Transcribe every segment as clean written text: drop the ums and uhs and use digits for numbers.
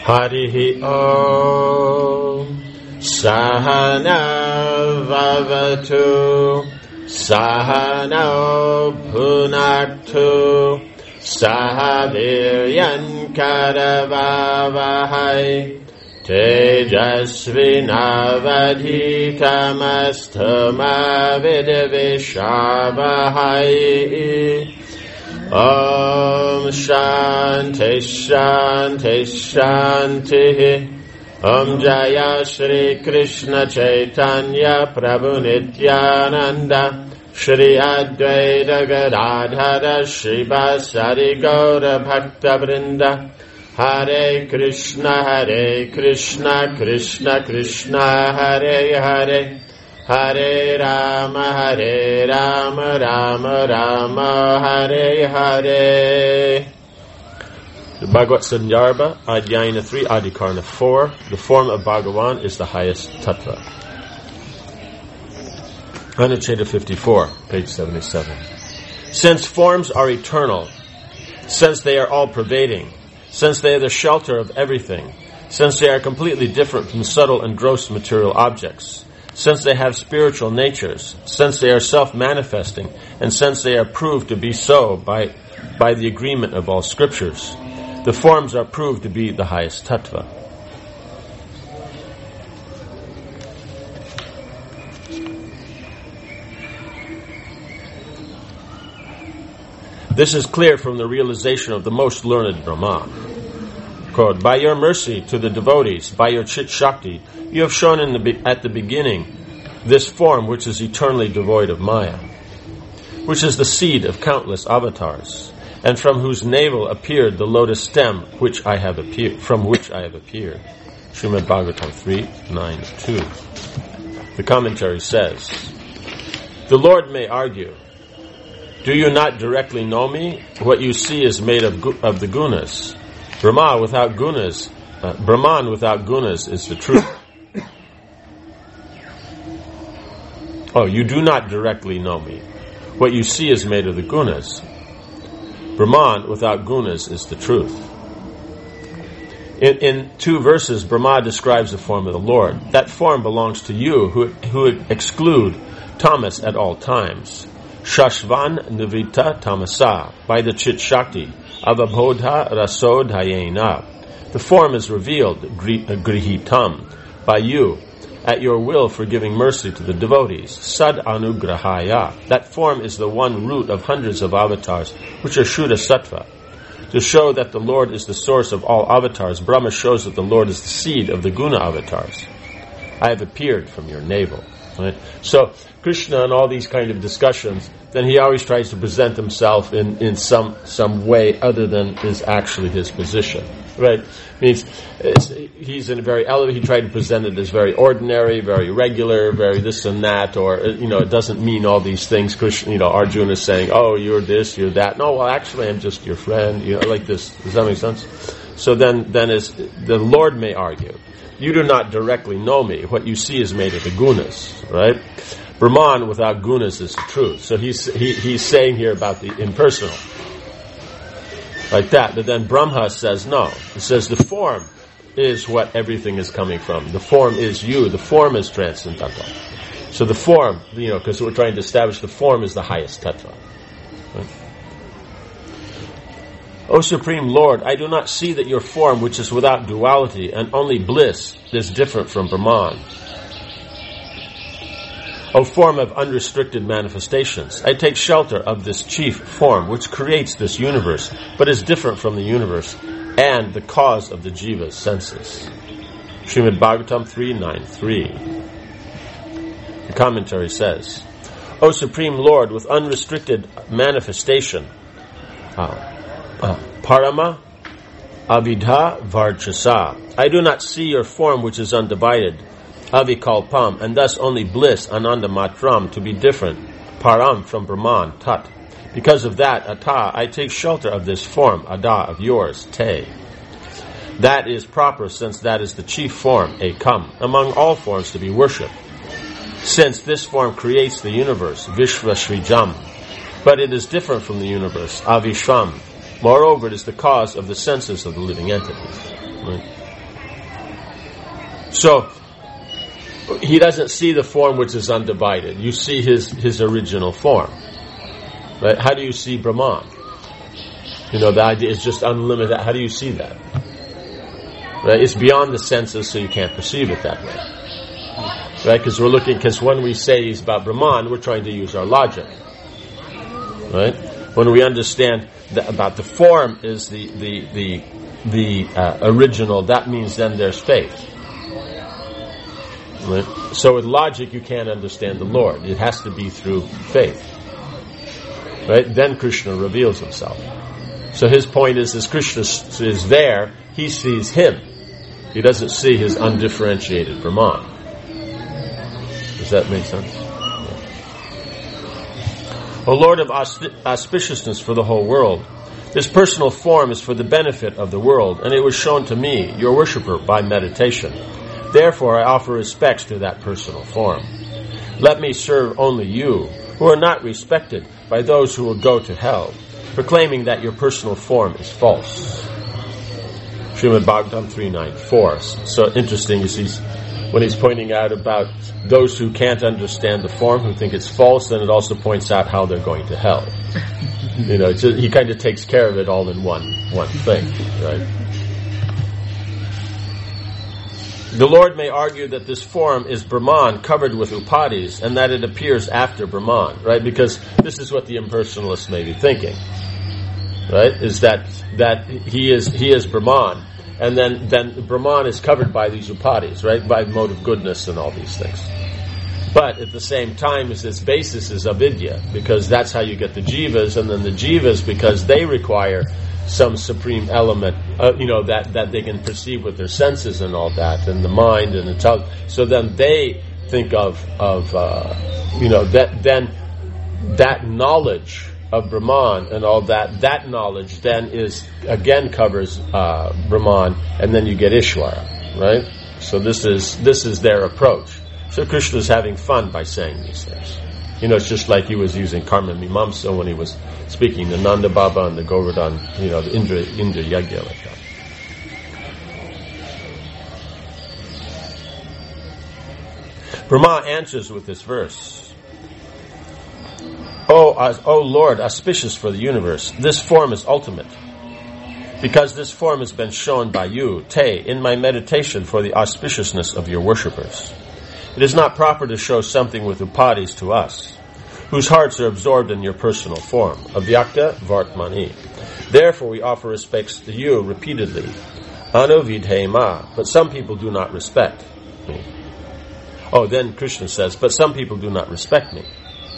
Harihi Om Sahana Vavatu Sahana Punaktu Sahaviryan Karavavahai Tejasvinavadhitamastu Vidvishavahai. Om Shanti Shanti Shanti. Om Jaya Shri Krishna Chaitanya Prabhu Nityananda Shri Advaita Gadadhara Shri Vasari Gaura Bhakta Vrinda. Hare Krishna Krishna Krishna Hare Hare Hare Rama Rama Rama Hare Hare. The Bhagavad Sandarbha, Adhyayana 3, Adhikarana 4. The form of Bhagavan is the highest tattva. Anucheta 54, page 77. Since forms are eternal, since they are all-pervading, since they are the shelter of everything, since they are completely different from subtle and gross material objects, since they have spiritual natures, since they are self-manifesting, and since they are proved to be so by the agreement of all scriptures, the forms are proved to be the highest tattva. This is clear from the realization of the most learned Brahma. Quote, by your mercy to the devotees, by your Chit Shakti, you have shown at the beginning this form which is eternally devoid of Maya, which is the seed of countless avatars, and from whose navel appeared the lotus stem from which I have appeared. Srimad Bhagavatam 3:9-2. The commentary says, the Lord may argue, do you not directly know me? What you see is made of the gunas. Brahman without gunas is the truth. Oh, you do not directly know me. What you see is made of the gunas. Brahman without gunas is the truth. In 2 verses, Brahma describes the form of the Lord. That form belongs to you who exclude tamas at all times. Shashvan Nivita Tamasa, by the Chit Shakti, Avabodha Rasodhayena. The form is revealed, Grihitam, by you, at your will for giving mercy to the devotees. Sad Anugrahaya. That form is the one root of hundreds of avatars, which are Shuddha Sattva. To show that the Lord is the source of all avatars, Brahma shows that the Lord is the seed of the Guna avatars. I have appeared from your navel. Right? So, Krishna in all these kind of discussions, then he always tries to present himself in some way other than is actually his position. Right? Means he's in a very elevated, he tried to present it as very ordinary, very regular, very this and that, or, it doesn't mean all these things. Krishna, Arjuna is saying, oh, you're this, you're that. No, well, actually, I'm just your friend, like this. Does that make sense? So then as the Lord may argue, you do not directly know me. What you see is made of the gunas, right? Brahman without gunas is the truth. So he's saying here about the impersonal. Like that. But then Brahma says no. He says the form is what everything is coming from. The form is you. The form is transcendental. So the form, because we're trying to establish the form is the highest tattva. Right? O Supreme Lord, I do not see that your form, which is without duality and only bliss, is different from Brahman. O form of unrestricted manifestations, I take shelter of this chief form, which creates this universe, but is different from the universe, and the cause of the jiva's senses. Srimad Bhagavatam 3:9-3. The commentary says, O Supreme Lord, with unrestricted manifestation, Parama Avidha Varchasa, I do not see your form which is undivided, Avikalpam, and thus only bliss, Ananda Matram, to be different, Param from Brahman, Tat. Because of that, Ata, I take shelter of this form, Ada, of yours, Te. That is proper, since that is the chief form, Ekam, among all forms to be worshipped. Since this form creates the universe, Vishvasrijam, but it is different from the universe, Avishvam. Moreover, it is the cause of the senses of the living entities. Right? So he doesn't see the form which is undivided. You see his original form. Right? How do you see Brahman? The idea is just unlimited. How do you see that? Right? It's beyond the senses, so you can't perceive it that way. Right? Because when we say he's about Brahman, we're trying to use our logic. Right? When we understand that about the form is the original, that means then there's faith. Right? So with logic, you can't understand the Lord. It has to be through faith. Right? Then Krishna reveals himself. So his point is, as Krishna is there, he sees him. He doesn't see his undifferentiated Brahman. Does that make sense? O Lord of auspiciousness for the whole world, this personal form is for the benefit of the world, and it was shown to me, your worshipper, by meditation. Therefore I offer respects to that personal form. Let me serve only you, who are not respected by those who will go to hell, proclaiming that your personal form is false. Srimad Bhagavatam 394. So interesting is when he's pointing out about those who can't understand the form, who think it's false, then it also points out how they're going to hell. He kind of takes care of it all in one thing, right? The Lord may argue that this form is Brahman covered with upadhis, and that it appears after Brahman, right? Because this is what the impersonalists may be thinking, right? Is that he is Brahman, and then Brahman is covered by these upadhis, right? By mode of goodness and all these things. But at the same time, its basis is avidya, because that's how you get the jivas, and then the jivas, because they require some supreme element, that they can perceive with their senses and all that, and the mind and the tongue. So then they think of that knowledge of Brahman and all that knowledge then covers Brahman, and then you get Ishvara, right? So this is their approach. So Krishna is having fun by saying these things. It's just like he was using Karma Mimamsa when he was speaking to Nanda Baba and the Govardhan, the Indra Yagya like that. Brahma answers with this verse. O Lord, auspicious for the universe, this form is ultimate. Because this form has been shown by you, Te, in my meditation for the auspiciousness of your worshippers. It is not proper to show something with upadhis to us, whose hearts are absorbed in your personal form, avyakta vartmani. Therefore we offer respects to you repeatedly, anuvidhema, but some people do not respect me. Then Krishna says, but some people do not respect me.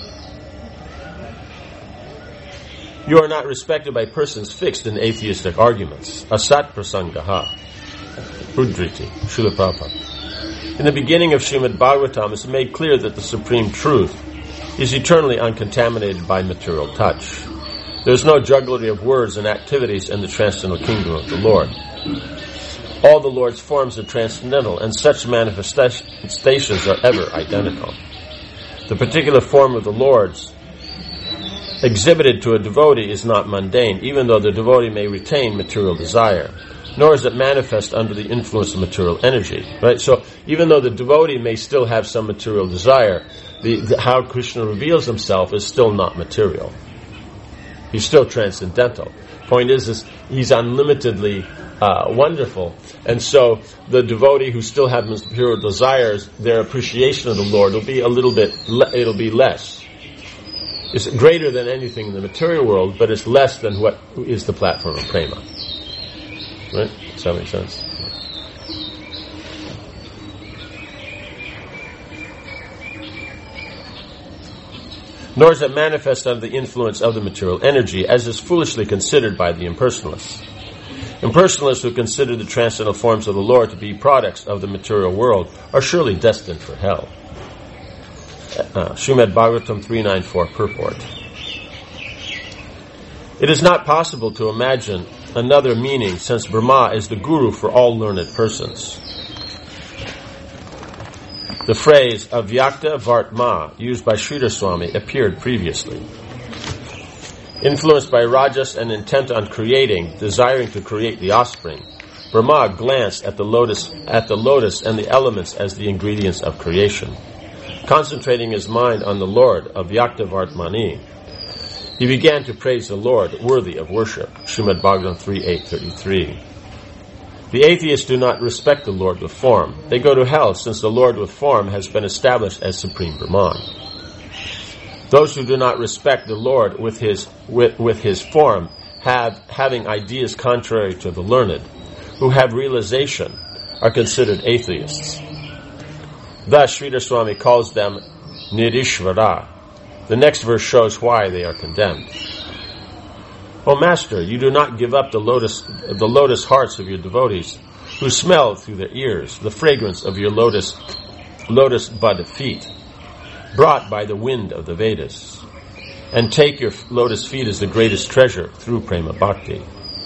You are not respected by persons fixed in atheistic arguments. Asat prasangaha. Udriti. Srila Prabhupada. In the beginning of Srimad Bhagavatam, it's made clear that the supreme truth is eternally uncontaminated by material touch. There is no jugglery of words and activities in the transcendental kingdom of the Lord. All the Lord's forms are transcendental, and such manifestations are ever identical. The particular form of the Lord's exhibited to a devotee is not mundane, even though the devotee may retain material desire. Nor is it manifest under the influence of material energy, right? So even though the devotee may still have some material desire, how Krishna reveals himself is still not material. He's still transcendental. Point is he's unlimitedly wonderful, and so the devotee who still has material desires, their appreciation of the Lord will be it'll be less. It's greater than anything in the material world, but it's less than what is the platform of prema. Right? Does that make sense? Nor is it manifest under the influence of the material energy, as is foolishly considered by the impersonalists. Impersonalists who consider the transcendental forms of the Lord to be products of the material world are surely destined for hell. Srimad Bhagavatam 394 purport. It is not possible to imagine another meaning, since Brahma is the guru for all learned persons. The phrase avyakta vartma, used by Sridhar Swami, appeared previously. Influenced by rajas and intent on desiring to create the offspring, Brahma glanced at the lotus and the elements as the ingredients of creation. Concentrating his mind on the Lord of Yaktavartmani, he began to praise the Lord, worthy of worship. Srimad Bhagavatam 3.8.33. The atheists do not respect the Lord with form. They go to hell, since the Lord with form has been established as Supreme Brahman. Those who do not respect the Lord with his form, having ideas contrary to the learned, who have realization, are considered atheists. Thus, Sridhar Swami calls them Nirishvara. The next verse shows why they are condemned. O Master, you do not give up the lotus hearts of your devotees, who smell through their ears the fragrance of your lotus bud feet, brought by the wind of the Vedas, and take your lotus feet as the greatest treasure through Prema Bhakti.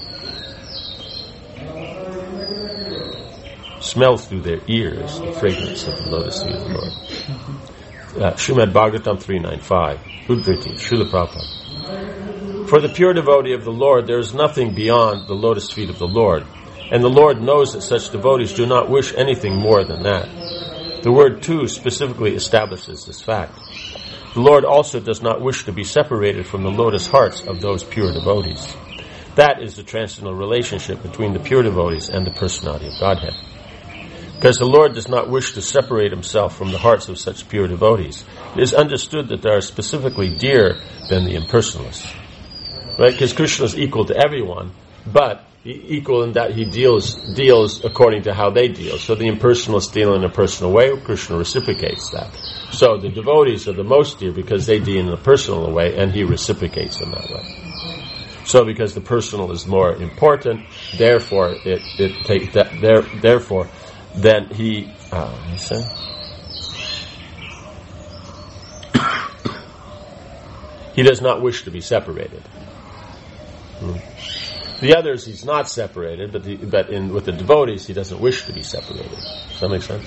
Smell through their ears the fragrance of the lotus feet of the Lord. Srimad Bhagavatam 3.9.5. Udvriti, Srila Prabhupada. For the pure devotee of the Lord, there is nothing beyond the lotus feet of the Lord, and the Lord knows that such devotees do not wish anything more than that. The word tu specifically establishes this fact. The Lord also does not wish to be separated from the lotus hearts of those pure devotees. That is the transcendental relationship between the pure devotees and the personality of Godhead. Because the Lord does not wish to separate himself from the hearts of such pure devotees, it is understood that they are specifically dearer than the impersonalists. Right? Because Krishna is equal to everyone, but equal in that he deals according to how they deal. So the impersonalists deal in a personal way, Krishna reciprocates that. So the devotees are the most dear because they deal in a personal way, and he reciprocates in that way. So because the personal is more important, therefore then he he does not wish to be separated. The others he's not separated, but with the devotees he doesn't wish to be separated. Does that make sense?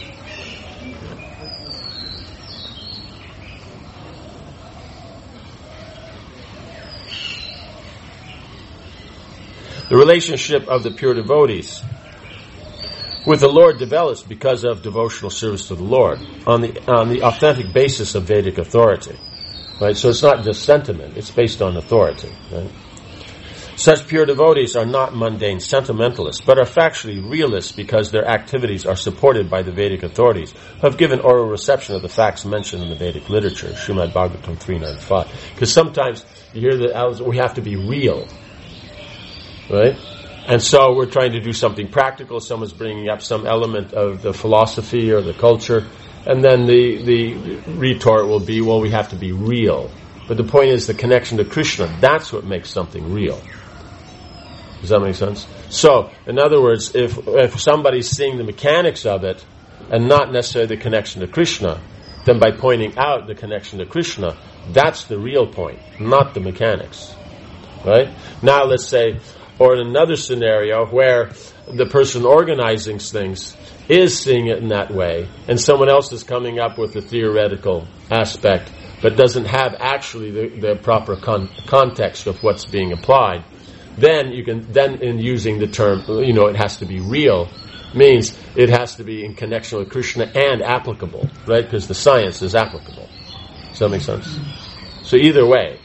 The relationship of the pure devotees with the Lord develops because of devotional service to the Lord on the authentic basis of Vedic authority. Right? So it's not just sentiment, it's based on authority. Right? Such pure devotees are not mundane sentimentalists, but are factually realists because their activities are supported by the Vedic authorities, who have given oral reception of the facts mentioned in the Vedic literature, Srimad Bhagavatam 3.9.5. Because sometimes you hear that we have to be real. Right? And so we're trying to do something practical. Someone's bringing up some element of the philosophy or the culture, and then the retort will be, well, we have to be real. But the point is the connection to Krishna. That's what makes something real. Does that make sense? So, in other words, if somebody's seeing the mechanics of it and not necessarily the connection to Krishna, then by pointing out the connection to Krishna, that's the real point, not the mechanics. Right? Now let's say, or in another scenario where the person organizing things is seeing it in that way, and someone else is coming up with a theoretical aspect, but doesn't have actually the proper context of what's being applied, then in using the term, it has to be real, means it has to be in connection with Krishna and applicable, right? Because the science is applicable. Does that make sense? So either way.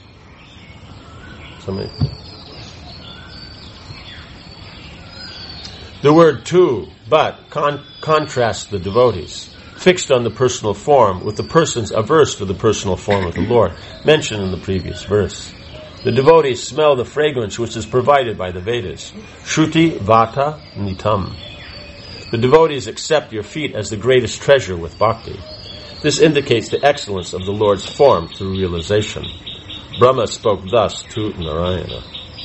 The word tu, but, contrasts the devotees, fixed on the personal form with the persons averse to the personal form of the Lord, mentioned in the previous verse. The devotees smell the fragrance which is provided by the Vedas. Shruti Vata Nitam. The devotees accept your feet as the greatest treasure with bhakti. This indicates the excellence of the Lord's form through realization. Brahma spoke thus to Narayana.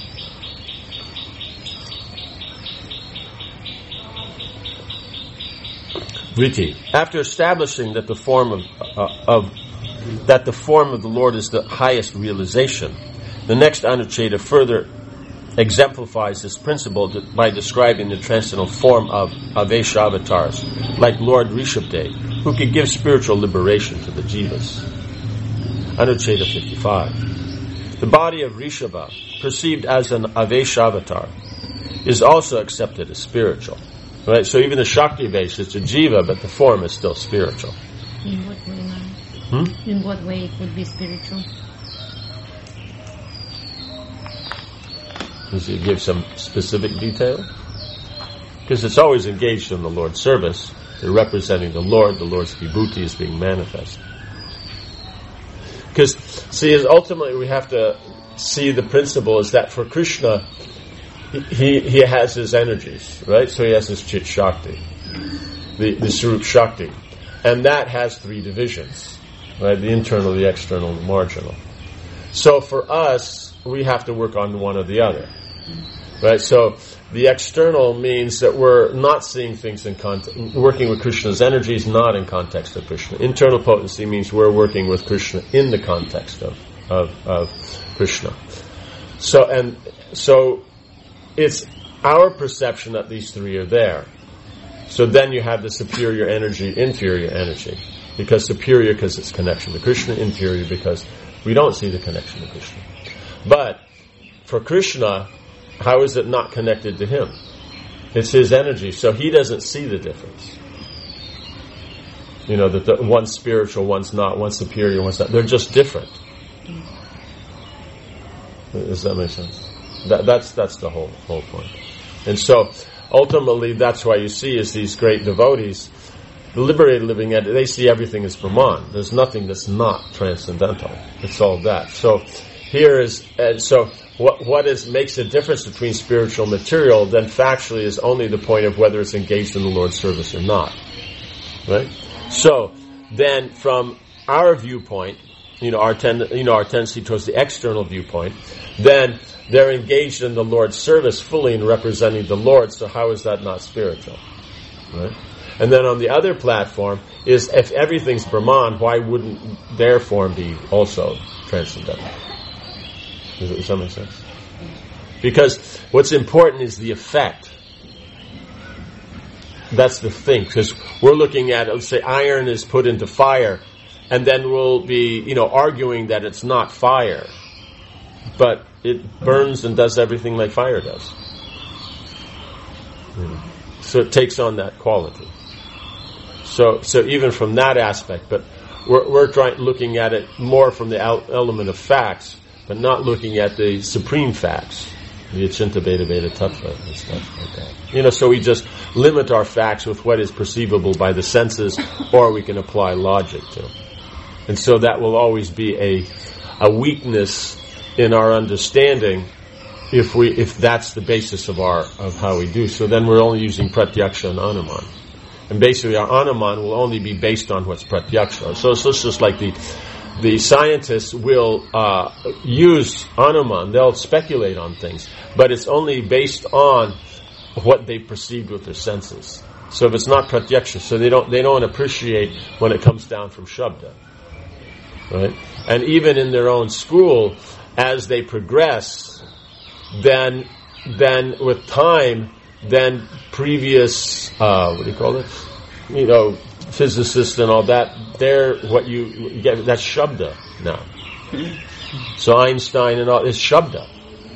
Vriti. After establishing that the form of the Lord is the highest realization, the next Anucheta further exemplifies this principle by describing the transcendental form of Avesha avatars, like Lord Rishabdev, who could give spiritual liberation to the jivas. Anucheta 55. The body of Rishabha, perceived as an Avesha avatar, is also accepted as spiritual. Right? So even the Shakti base, it's a jiva, but the form is still spiritual. In what way, In what way it would be spiritual? Does he give some specific detail? Because it's always engaged in the Lord's service. They're representing the Lord's vibhuti is being manifest. Because, see, ultimately we have to see the principle is that for Krishna, he has his energies, right? So he has his Chit Shakti, the Swarup Shakti. And that has 3 divisions, right? The internal, the external, the marginal. So for us, we have to work on one or the other, right? So the external means that we're not seeing things in context, working with Krishna's energies, not in context of Krishna. Internal potency means we're working with Krishna in the context of Krishna. So it's our perception that these 3 are there. So then you have the superior energy, inferior energy. Because superior because it's connection to Krishna, inferior because we don't see the connection to Krishna. But for Krishna, how is it not connected to him? It's his energy, so he doesn't see the difference. You know, that one's spiritual, one's not, one's superior, one's not. They're just different. Does that make sense? That's the whole point. And so, ultimately, that's why you see is these great devotees, the liberated living entity, they see everything as Brahman. There's nothing that's not transcendental. It's all that. So, here is, what makes a difference between spiritual and material, then factually is only the point of whether it's engaged in the Lord's service or not. Right? So, then from our viewpoint, our tendency towards the external viewpoint, then they're engaged in the Lord's service fully in representing the Lord, so how is that not spiritual? Right? And then on the other platform is, if everything's Brahman, why wouldn't their form be also transcendental? Does that make sense? Because what's important is the effect. That's the thing. Because we're looking at, let's say, iron is put into fire, and then we'll be, arguing that it's not fire. But it burns and does everything like fire does. So it takes on that quality. So even from that aspect, but we're looking at it more from the element of facts, but not looking at the supreme facts, the Achinta Beta Beta Tattva and stuff like that. So we just limit our facts with what is perceivable by the senses, or we can apply logic to. And so that will always be a weakness in our understanding if that's the basis of how we do. So then we're only using pratyaksha and anuman. And basically our anuman will only be based on what's pratyaksha. So it's just like the scientists will use anuman, they'll speculate on things, but it's only based on what they perceived with their senses. So if it's not pratyaksha, so they don't appreciate when it comes down from shabda. Right? And even in their own school, as they progress, then with time, then previous physicists and all that, they're what you get, that's shabda now. So Einstein and all is shabda.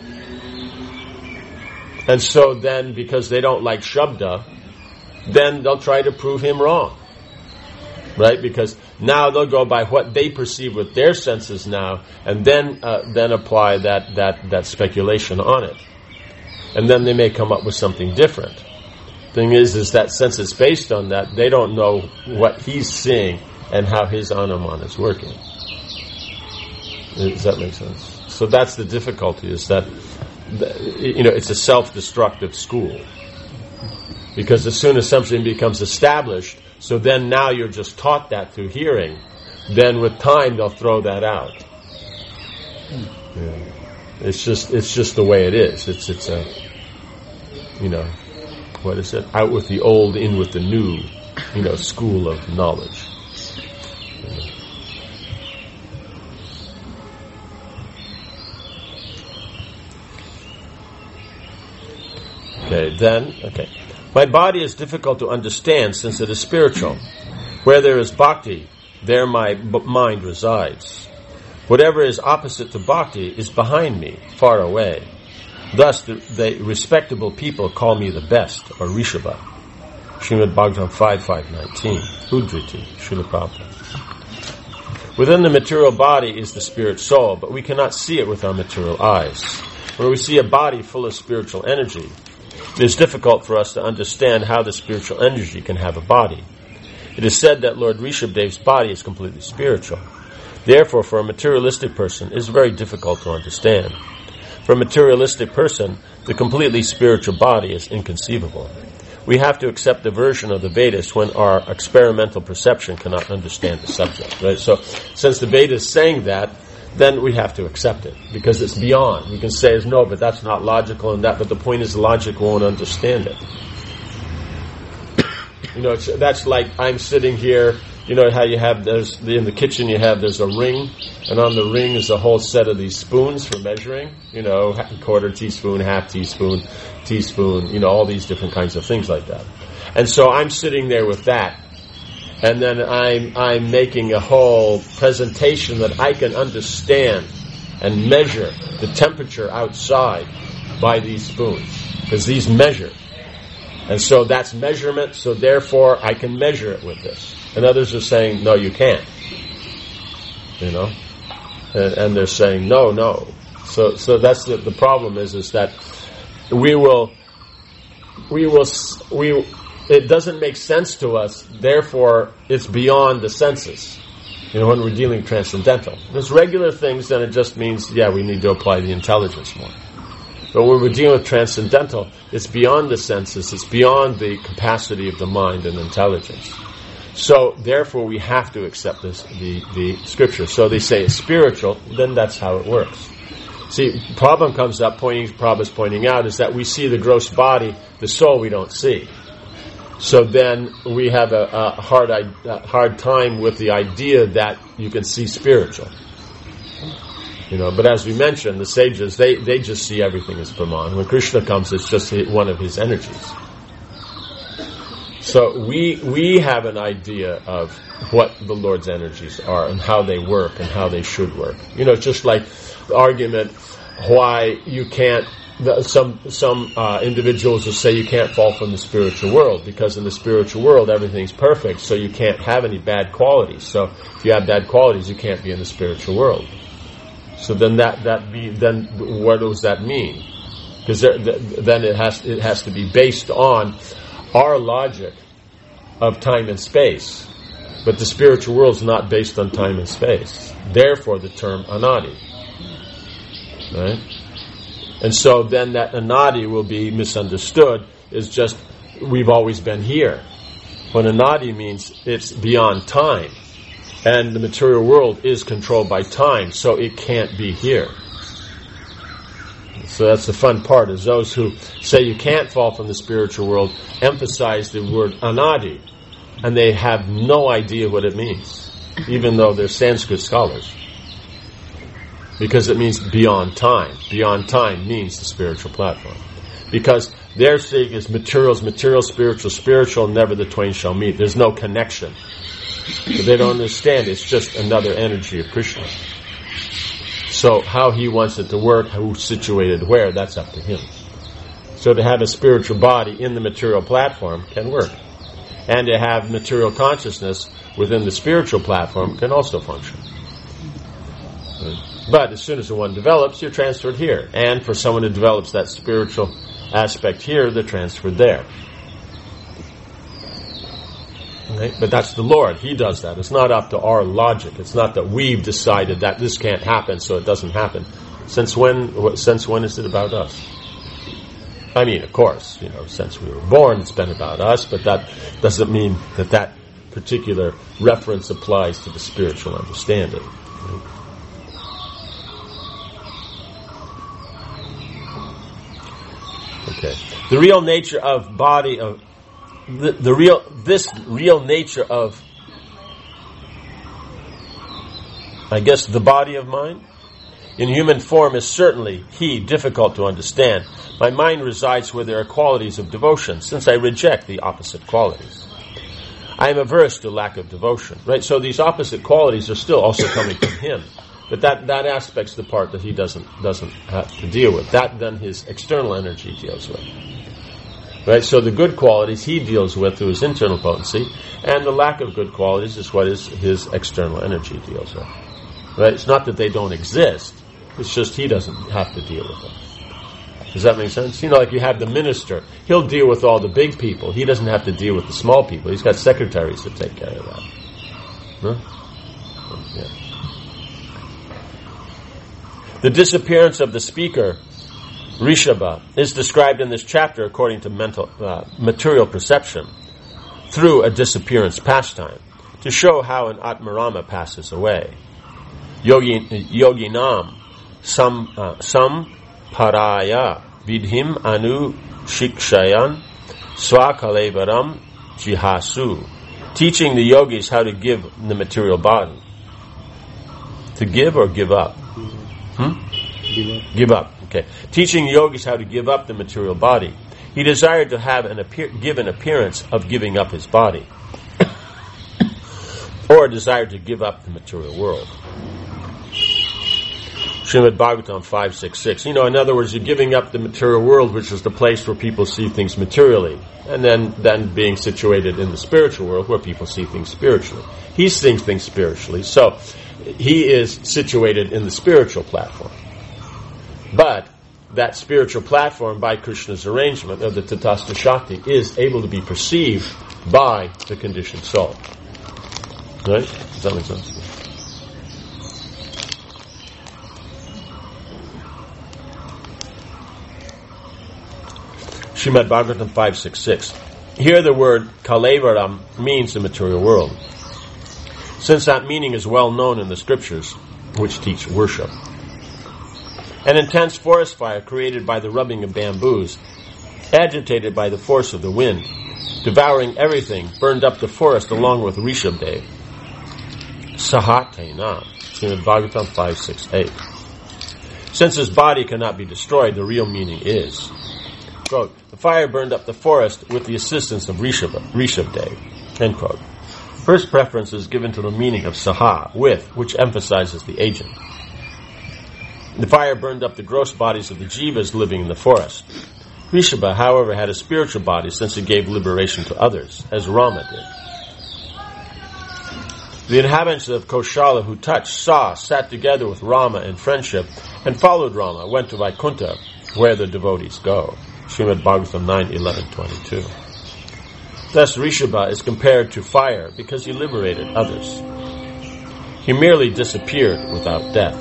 And so then, because they don't like shabda, then they'll try to prove him wrong. Right? Because now they'll go by what they perceive with their senses now, and then apply that speculation on it. And then they may come up with something different. Thing is that since it's based on that, they don't know what he's seeing and how his anuman is working. Does that make sense? So that's the difficulty, is that it's a self-destructive school. Because as soon as something becomes established, so then now you're just taught that through hearing, then with time they'll throw that out. Yeah. It's just the way it is. It's a, what is it? Out with the old, in with the new, school of knowledge. Okay. My body is difficult to understand since it is spiritual. Where there is bhakti, there my mind resides. Whatever is opposite to bhakti is behind me, far away. Thus, the respectable people call me the best, or Rishabha. Srimad Bhagavatam 5.5.19. Udriti, Srila Prabhupada. Within the material body is the spirit soul, but we cannot see it with our material eyes. When we see a body full of spiritual energy, it is difficult for us to understand how the spiritual energy can have a body. It is said that Lord Rishabhadev's body is completely spiritual. Therefore, for a materialistic person, it is very difficult to understand. For a materialistic person, the completely spiritual body is inconceivable. We have to accept the version of the Vedas when our experimental perception cannot understand the subject. Right? So, since the Vedas is saying that, then we have to accept it, because it's beyond. We can say, no, but that's not logical and that, but the point is logic won't understand it. That's like I'm sitting here, how you have, in the kitchen there's a ring, and on the ring is a whole set of these spoons for measuring, quarter teaspoon, half teaspoon, teaspoon, all these different kinds of things like that. And so I'm sitting there with that, and then I'm making a whole presentation that I can understand and measure the temperature outside by these spoons, because these measure. And so that's measurement, so therefore I can measure it with this. And others are saying, no, you can't. And they're saying, no. So that's the problem is that it doesn't make sense to us, therefore it's beyond the senses. When we're dealing transcendental. If it's regular things, then it just means, we need to apply the intelligence more. But when we're dealing with transcendental, it's beyond the senses, it's beyond the capacity of the mind and intelligence. So, therefore, we have to accept the scripture. So they say it's spiritual, then that's how it works. See, the problem comes up, Prabhupada's pointing out, is that we see the gross body, the soul we don't see. So then we have a hard time with the idea that you can see spiritual. But as we mentioned, the sages, they just see everything as Brahman. When Krishna comes, it's just one of his energies. So we have an idea of what the Lord's energies are and how they work and how they should work. It's just like the argument why you can't, some individuals will say you can't fall from the spiritual world, because in the spiritual world everything's perfect, so you can't have any bad qualities. So if you have bad qualities, you can't be in the spiritual world. So then then what does that mean? Because then it has to be based on our logic of time and space, but the spiritual world is not based on time and space. Therefore, the term anadi, right? And so then that anadi will be misunderstood. Is just we've always been here. When anadi means it's beyond time. And the material world is controlled by time, so it can't be here. So that's the fun part, is those who say you can't fall from the spiritual world emphasize the word anadi, and they have no idea what it means, even though they're Sanskrit scholars. Because it means beyond time. Beyond time means the spiritual platform. Because their seeing is material, spiritual, never the twain shall meet. There's no connection. But they don't understand, it's just another energy of Krishna. So how he wants it to work, who's situated where, that's up to him. So to have a spiritual body in the material platform can work. And to have material consciousness within the spiritual platform can also function. But as soon as the one develops, you're transferred here. And for someone who develops that spiritual aspect here, they're transferred there. Right? But that's the Lord. He does that. It's not up to our logic. It's not that we've decided that this can't happen, so it doesn't happen. Since when is it about us? I mean, of course, since we were born, it's been about us, but that doesn't mean that particular reference applies to the spiritual understanding. Right? Okay. The real nature of body of this real nature of, I guess, the body of mind in human form is certainly difficult to understand. My mind resides where there are qualities of devotion, since I reject the opposite qualities. I am averse to lack of devotion, right? So these opposite qualities are still also coming from him. But that aspect's the part that he doesn't have to deal with. That then his external energy deals with. Right? So the good qualities he deals with through his internal potency, and the lack of good qualities is what his external energy deals with. Right? It's not that they don't exist, it's just he doesn't have to deal with them. Does that make sense? Like you have the minister, he'll deal with all the big people. He doesn't have to deal with the small people. He's got secretaries to take care of that. Huh? Yeah. The disappearance of the speaker, Rishabha, is described in this chapter according to material perception through a disappearance pastime to show how an Atmarama passes away. Yoginam samparaya vidhim anu shikshayan swakalevaram jihasu, teaching the yogis how to give the material body. To give or give up? Give up. Okay. Teaching the yogis how to give up the material body. He desired to have give an appearance of giving up his body, or desired to give up the material world. Srimad Bhagavatam 5.6.6. In other words, you're giving up the material world, which is the place where people see things materially, and then being situated in the spiritual world where people see things spiritually. He sees things spiritually, so he is situated in the spiritual platform. But that spiritual platform, by Krishna's arrangement of the Tatastha Shakti, is able to be perceived by the conditioned soul. Right? Does that make sense? Srimad Bhagavatam 5.6.6. Here the word Kalevaram means the material world, since that meaning is well known in the scriptures, which teach worship. An intense forest fire created by the rubbing of bamboos, agitated by the force of the wind, devouring everything, burned up the forest along with Rishabdev. Sahatena, Srimad Bhagavatam 5.6.8. Since his body cannot be destroyed, the real meaning is, quote, the fire burned up the forest with the assistance of Rishabdev, end quote. First preference is given to the meaning of Saha, with, which emphasizes the agent. The fire burned up the gross bodies of the jivas living in the forest. Rishabha, however, had a spiritual body since he gave liberation to others, as Rama did. The inhabitants of Koshala who touched, saw, sat together with Rama in friendship, and followed Rama, went to Vaikuntha, where the devotees go. Srimad Bhagavatam 9:11-22. Thus Rishabha is compared to fire because he liberated others. He merely disappeared without death.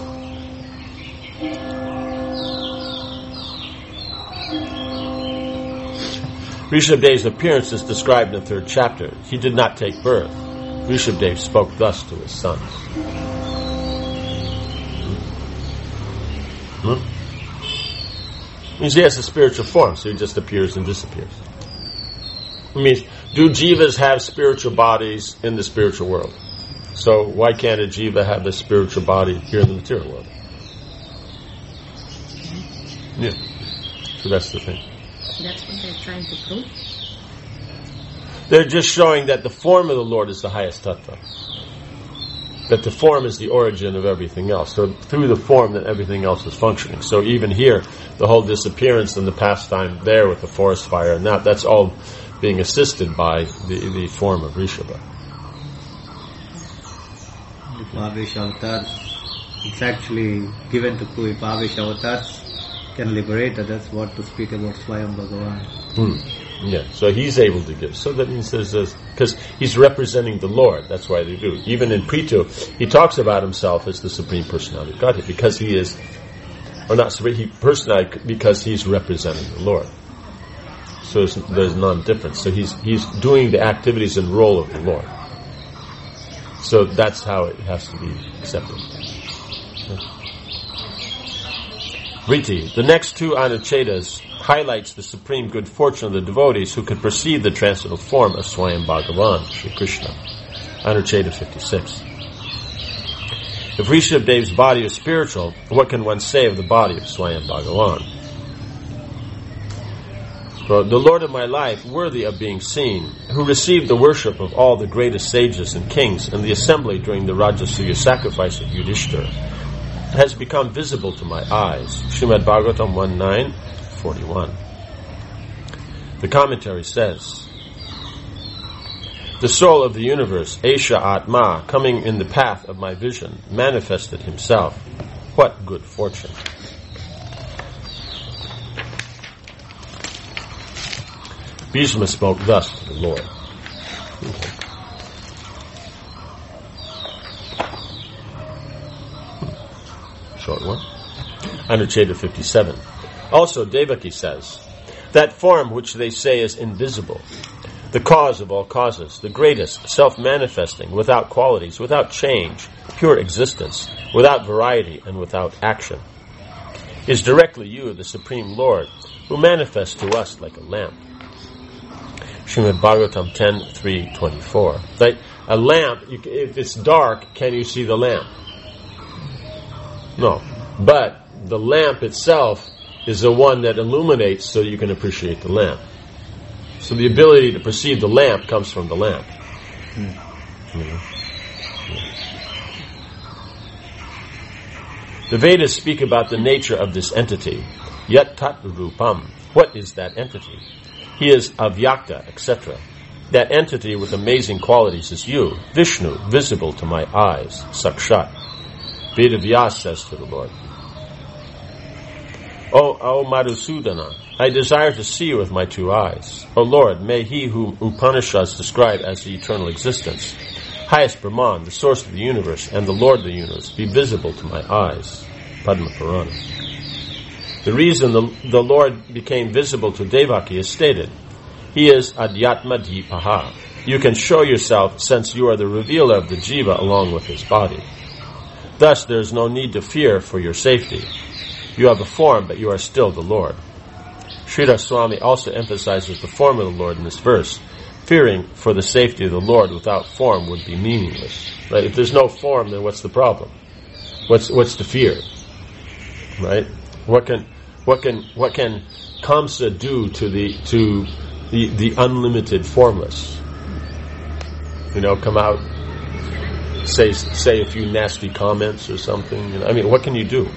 Rishabdev's appearance is described in the 3rd chapter. He did not take birth. Rishabdev spoke thus to his sons. It means he has a spiritual form, so he just appears and disappears. It means, do jivas have spiritual bodies in the spiritual world? So why can't a jiva have a spiritual body here in the material world? Yeah. So that's the thing. That's what they're trying to prove? They're just showing that the form of the Lord is the highest tattva. That the form is the origin of everything else. So through the form that everything else is functioning. So even here, the whole disappearance and the pastime there with the forest fire and that's all being assisted by the form of Rishabha. If Mahavish avatars, it's actually given to prove if Mahavish avatars can liberate others, what to speak about Swayam Bhagavan. Yeah, so he's able to give. So that means because he's representing the Lord. That's why they do. Even in Prithu, he talks about himself as the Supreme Personality of Godhead because he is, or not Supreme Personality, because he's representing the Lord. So there's non-difference. So he's doing the activities and role of the Lord. So that's how it has to be accepted. Riti, the next 2 Anuchedas highlights the supreme good fortune of the devotees who could perceive the transcendental form of Swayam Bhagavan, Sri Krishna. Anucheda 56. If Rishabdev's body is spiritual, what can one say of the body of Swayam Bhagavan? For the Lord of my life, worthy of being seen, who received the worship of all the greatest sages and kings in the assembly during the Rajasuya sacrifice of Yudhishthira, has become visible to my eyes. Srimad Bhagavatam 1.9.41. The commentary says, the soul of the universe, Esha Atma, coming in the path of my vision, manifested himself. What good fortune! Bhishma spoke thus to the Lord. Short one. Anucheta 57. Also, Devaki says, that form which they say is invisible, the cause of all causes, the greatest, self-manifesting, without qualities, without change, pure existence, without variety, and without action, is directly you, the Supreme Lord, who manifests to us like a lamp. Srimad Bhagavatam 10.3.24. Like a lamp, if it's dark, can you see the lamp? No. But the lamp itself is the one that illuminates so you can appreciate the lamp. So the ability to perceive the lamp comes from the lamp. The Vedas speak about the nature of this entity. Yat tat rupam. What is that entity? He is avyakta, etc. That entity with amazing qualities is you, Vishnu, visible to my eyes, Sakshat. Vedavyas says to the Lord, O Madhusudana, I desire to see you with my two eyes. O Lord, may he whom Upanishads describe as the eternal existence, highest Brahman, the source of the universe, and the Lord of the universe, be visible to my eyes. Padma Purana. The reason the Lord became visible to Devaki is stated. He is Adhyatma Dipaha. You can show yourself since you are the revealer of the jiva along with his body. Thus there is no need to fear for your safety. You have a form, but you are still the Lord. Sridhar Swami also emphasizes the form of the Lord in this verse. Fearing for the safety of the Lord without form would be meaningless. Right? If there's no form, then what's the problem? What's the fear? Right? What can Kamsa do to the unlimited formless? Come out, say a few nasty comments or something. What can you do?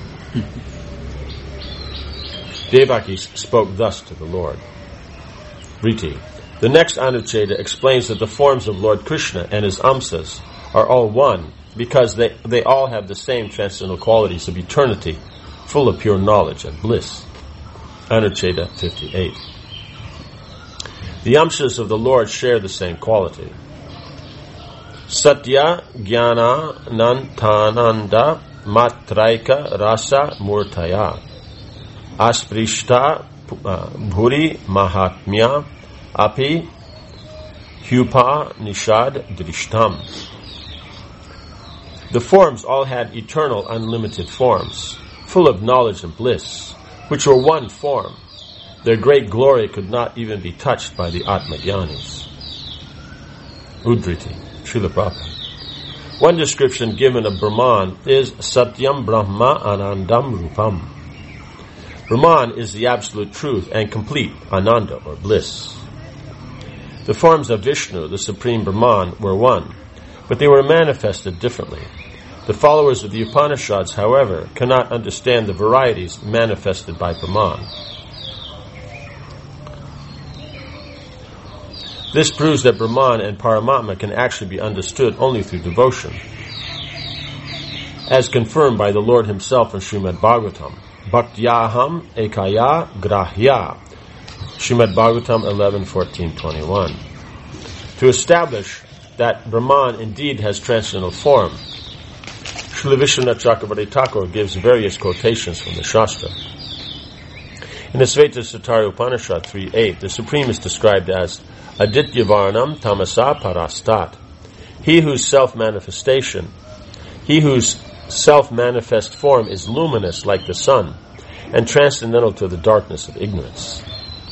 Devaki spoke thus to the Lord. Riti. The next Anucheta explains that the forms of Lord Krishna and his Amsas are all one because they all have the same transcendental qualities of eternity, full of pure knowledge and bliss. Anucheta 58. The Amsas of the Lord share the same quality. Satya Jnana Nantananda Matraika Rasa Murtaya Asprishta Bhuri Mahatmya Api Hupa Nishad Drishtam. The forms all had eternal unlimited forms, full of knowledge and bliss, which were one form. Their great glory could not even be touched by the Atmajnanis. Udriti, Srila Prabhupada. One description given of Brahman is Satyam Brahma Anandam Rupam. Brahman is the absolute truth and complete Ananda or bliss. The forms of Vishnu, the Supreme Brahman, were one, but they were manifested differently. The followers of the Upanishads, however, cannot understand the varieties manifested by Brahman. This proves that Brahman and Paramatma can actually be understood only through devotion, as confirmed by the Lord himself in Srimad Bhagavatam. Bhaktyaham ekaya grahya. Srimad Bhagavatam 11:14-21. To establish that Brahman indeed has transcendental form, Srila Vishwanath Chakravarti Thakur gives various quotations from the Shastra. In the Svetasvatara Upanishad 3.8, the Supreme is described as Aditya Varnam Tamasa Parastat. He whose self-manifest form is luminous like the sun and transcendental to the darkness of ignorance.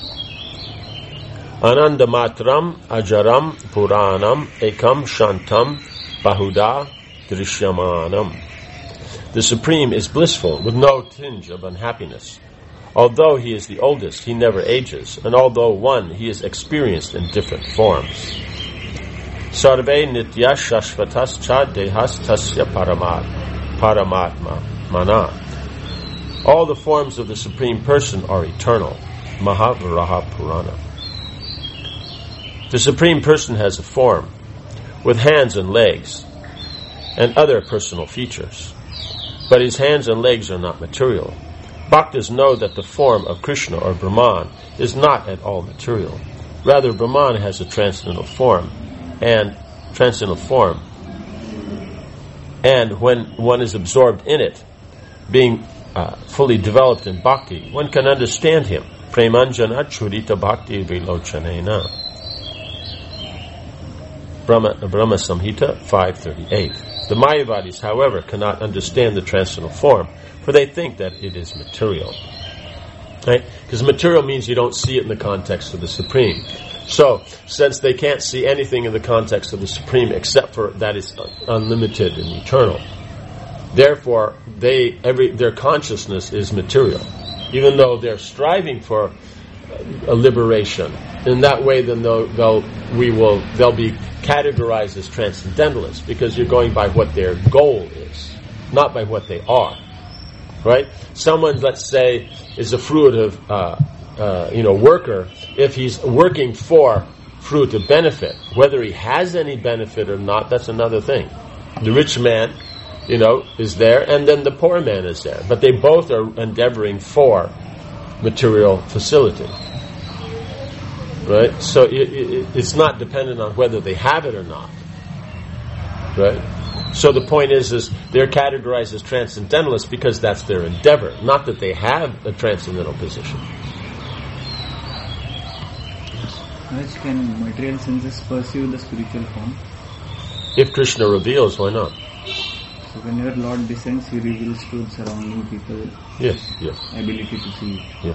Anandamatram ajaram puranam ekam shantam bahuda drishyamanam. The Supreme is blissful with no tinge of unhappiness. Although he is the oldest, he never ages, and although one, he is experienced in different forms. Sarve nitya shashvatas cha dehas tasya paramatma. Mana. All the forms of the Supreme Person are eternal. Mahaviraha Purana. The Supreme Person has a form with hands and legs and other personal features. But his hands and legs are not material. Bhaktas know that the form of Krishna or Brahman is not at all material. Rather, Brahman has a transcendental form, and when one is absorbed in it, being fully developed in bhakti, one can understand him. Premanjana churita bhakti vilochanena. Brahma Samhita 538. The Mayavadis, however, cannot understand the transcendental form, for they think that it is material. Right? Because material means you don't see it in the context of the Supreme. So, since they can't see anything in the context of the Supreme except for that it's unlimited and eternal, therefore their consciousness is material. Even though they're striving for a liberation, in that way then they'll be categorized as transcendentalists, because you're going by what their goal is, not by what they are. Right? Someone, let's say, is a fruitive worker. If he's working for fruitive benefit, whether he has any benefit or not, that's another thing. The rich man, is there, and then the poor man is there. But they both are endeavoring for material facility. Right? So it's not dependent on whether they have it or not. Right? So the point is they're categorized as transcendentalists because that's their endeavor, not that they have a transcendental position. Which can material senses pursue the spiritual form? If Krishna reveals, why not? So whenever Lord descends, He reveals to the surrounding people. Yes. Ability to see it. Yeah.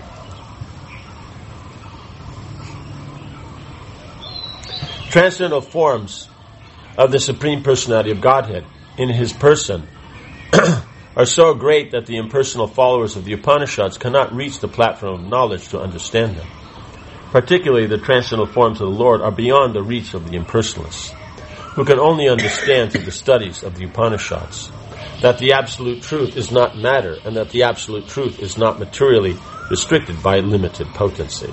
Transcendental forms of the Supreme Personality of Godhead in His person are so great that the impersonal followers of the Upanishads cannot reach the platform of knowledge to understand them. Particularly, the transcendental forms of the Lord are beyond the reach of the impersonalists, who can only understand through the studies of the Upanishads that the absolute truth is not matter, and that the absolute truth is not materially restricted by limited potency.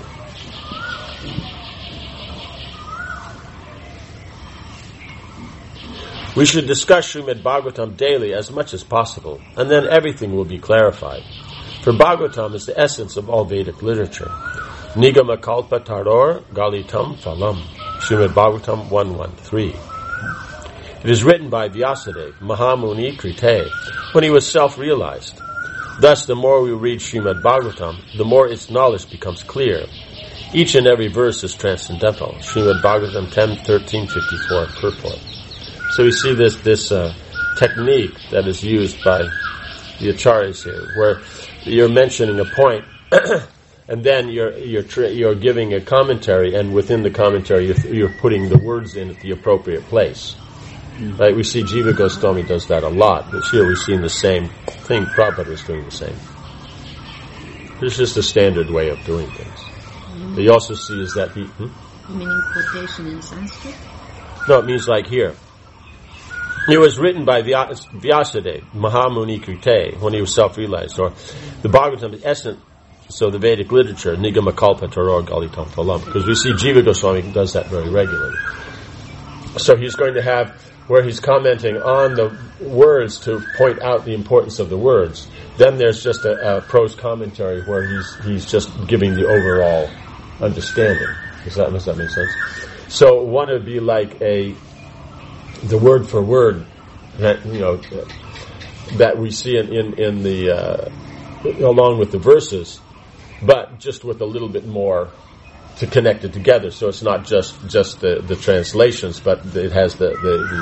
We should discuss Srimad Bhagavatam daily as much as possible, and then everything will be clarified. For Bhagavatam is the essence of all Vedic literature. Nigama kalpa taror galitam phalam. Srimad Bhagavatam 113. It is written by Vyasadeva, Mahamuni Krite, when he was self-realized. Thus, the more we read Srimad Bhagavatam, the more its knowledge becomes clear. Each and every verse is transcendental. Srimad Bhagavatam 10:13-54 purport. So we see this technique that is used by the acharyas here, where you're mentioning a point, and then you're giving a commentary, and within the commentary you're putting the words in at the appropriate place. Right? We see Jiva Goswami does that a lot, but here we've seen the same thing. Prabhupada is doing the same. It's just a standard way of doing things. But you also see is that he... Meaning quotation in Sanskrit? No, it means like here. It was written by Vyasadeva, Mahamuni Krite, when he was self-realized, or the Bhagavatam is essence, so the Vedic literature, Nigamakalpa Taror Galitam Phalam, because we see Jiva Goswami does that very regularly. So he's going to have, where he's commenting on the words to point out the importance of the words. Then there's just a prose commentary where he's just giving the overall understanding. Does that make sense? So one would be like the word for word that that we see in the along with the verses, but just with a little bit more to connect it together. So it's not just the translations, but it has the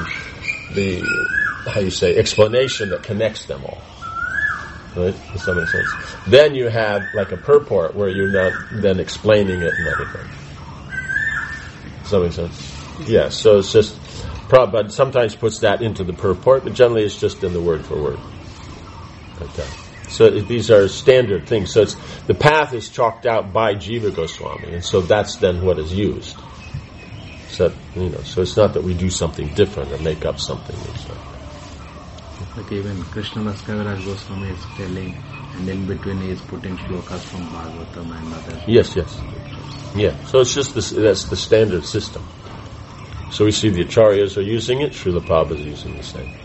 how you say explanation that connects them all. Right? Does that make sense? Then you have like a purport where you're not then explaining it and everything. Does that make sense? Yeah. So it's just. Prabhupada sometimes puts that into the purport, but generally it's just in the word for word. Okay. So these are standard things. So the path is chalked out by Jiva Goswami, and so that's then what is used. So so it's not that we do something different or make up something. Like even Krishnadas Kaviraj Goswami is telling, and in between he is putting shlokas from Bhagavatam and other. Yes. Yeah. So it's just this. That's the standard system. So we see the Acharyas are using it. Srila Prabhupada is using the same.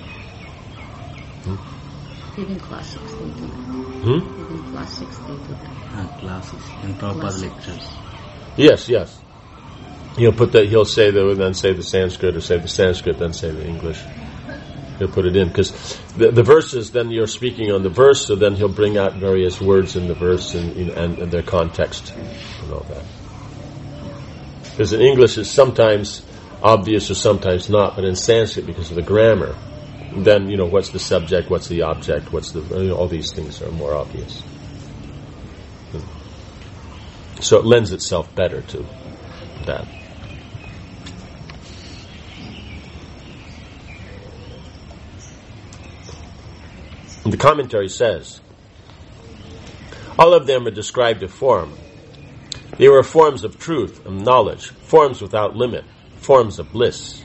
Even class 62. Hmm? Even class 62. Classes and Prabhupada lectures. Yes. He'll put that. He'll say then say the Sanskrit, or say the Sanskrit, then say the English. He'll put it in because the verses. Then you're speaking on the verse, so then he'll bring out various words in the verse and their context and all that. Because in English it's sometimes obvious or sometimes not, but in Sanskrit, because of the grammar, then what's the subject, what's the object, what's the all these things are more obvious. So it lends itself better to that. And the commentary says, all of them are described as form. They were forms of truth and knowledge, forms without limit, forms of bliss.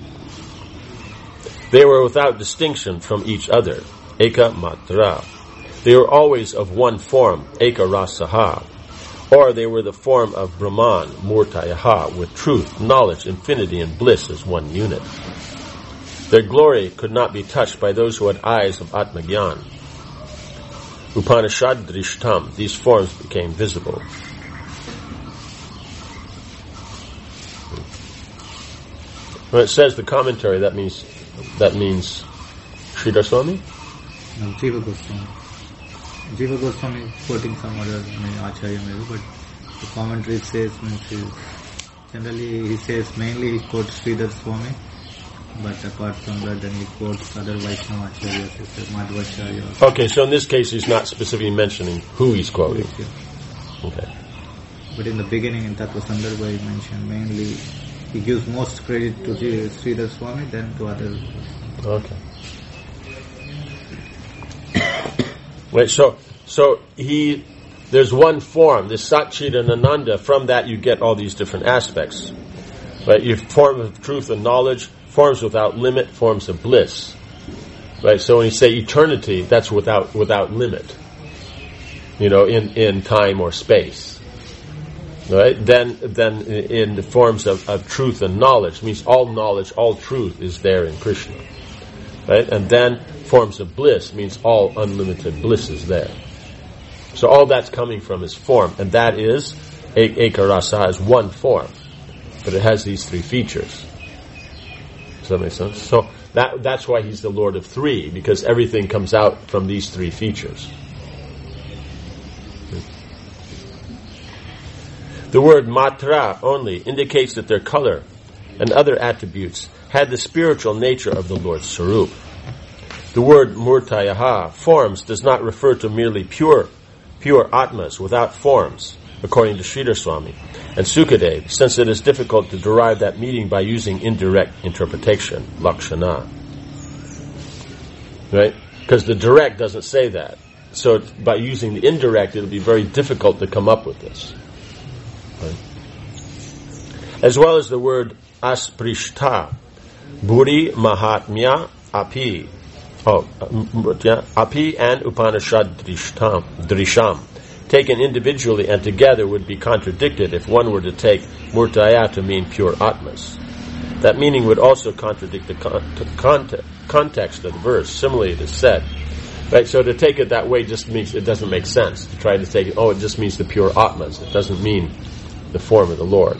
They were without distinction from each other, eka matra. They were always of one form, eka rasaha. Or they were the form of Brahman, murtayaha, with truth, knowledge, infinity, and bliss as one unit. Their glory could not be touched by those who had eyes of Atmagyan. Upanishad drishtam, these forms became visible. When it says the commentary, that means Sridhar Swami? No, Jiva Goswami. Jiva Goswami is quoting some other Acharya maybe, but the commentary says, generally he says mainly he quotes Sridhar Swami, but apart from that then he quotes other Vaishnava Acharyas, he says Madhvacharya. Okay, so in this case he's not specifically mentioning who he's quoting. Okay. But in the beginning in Tattva Sandarbha he mentioned mainly he gives most credit to Sridhar Swami, then to others. Okay. Wait, so there's one form, this Satchidananda. From that you get all these different aspects. Right? You form of truth and knowledge, forms without limit, forms of bliss. Right? So when you say eternity, that's without limit. In time or space. Right? Then in the forms of truth and knowledge, means all knowledge, all truth is there in Krishna. Right? And then forms of bliss means all unlimited bliss is there. So all that's coming from his form, and that is Eka Rasa is one form, but it has these three features. Does that make sense? So that's why he's the Lord of three, because everything comes out from these three features. The word matra only indicates that their color and other attributes had the spiritual nature of the Lord's Sarup. The word murtayaha, forms, does not refer to merely pure atmas without forms, according to Sridhar Swami and Sukadev, since it is difficult to derive that meaning by using indirect interpretation, lakshana. Right? Because the direct doesn't say that. So by using the indirect, it'll be very difficult to come up with this. Right? As well as the word asprishta, buri mahatmya api. Api and Upanishad drisham, taken individually and together, would be contradicted if one were to take murtaya to mean pure atmas. That meaning would also contradict the context of the verse. Similarly, it is said. Right, so to take it that way just means it doesn't make sense. To try to take it, it just means the pure atmas. It doesn't mean the form of the Lord.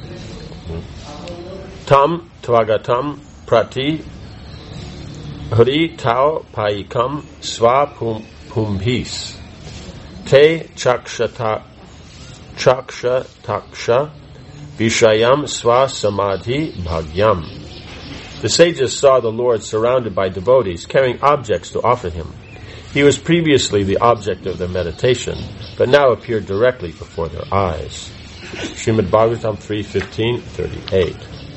Tam tvagatam prati Hari tau paikam sva pumbhis te chakshataksha vishayam sva samadhi bhagyam. The sages saw the Lord surrounded by devotees carrying objects to offer him. He was previously the object of their meditation, but now appeared directly before their eyes. Srimad Bhagavatam 3:15-38.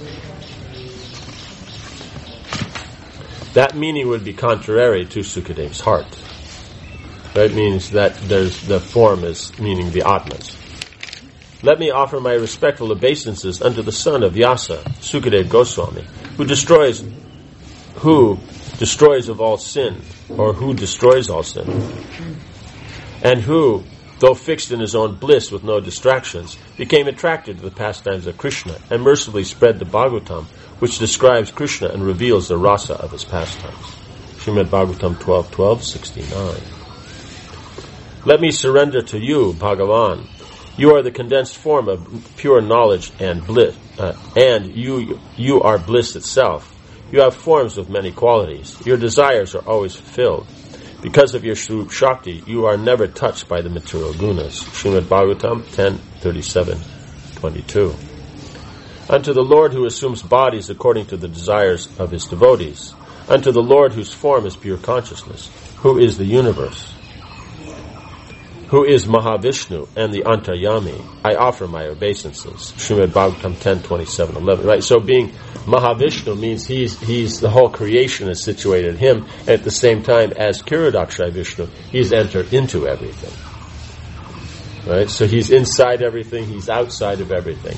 That meaning would be contrary to Sukadev's heart. That means that the form is meaning the Atmas. Let me offer my respectful obeisances unto the son of Vyasa, Sukadev Goswami, who destroys destroys of all sin, or who destroys all sin, and who, though fixed in his own bliss with no distractions, became attracted to the pastimes of Krishna, and mercifully spread the Bhagavatam, which describes Krishna and reveals the rasa of his pastimes. Srimad Bhagavatam 12:12-69. Let me surrender to you, Bhagavan. You are the condensed form of pure knowledge and bliss, and you are bliss itself. You have forms of many qualities. Your desires are always fulfilled. Because of your Swarup Shakti, you are never touched by the material gunas. Srimad Bhagavatam 10:37-22. Unto the Lord who assumes bodies according to the desires of his devotees, unto the Lord whose form is pure consciousness, who is the universe, who is Mahavishnu and the Antaryami, I offer my obeisances. Srimad Bhagavatam 10:27-11. Right, so being Mahavishnu means he's the whole creation is situated in him, and at the same time as Kiradakshai Vishnu, he's entered into everything. Right, so he's inside everything, he's outside of everything.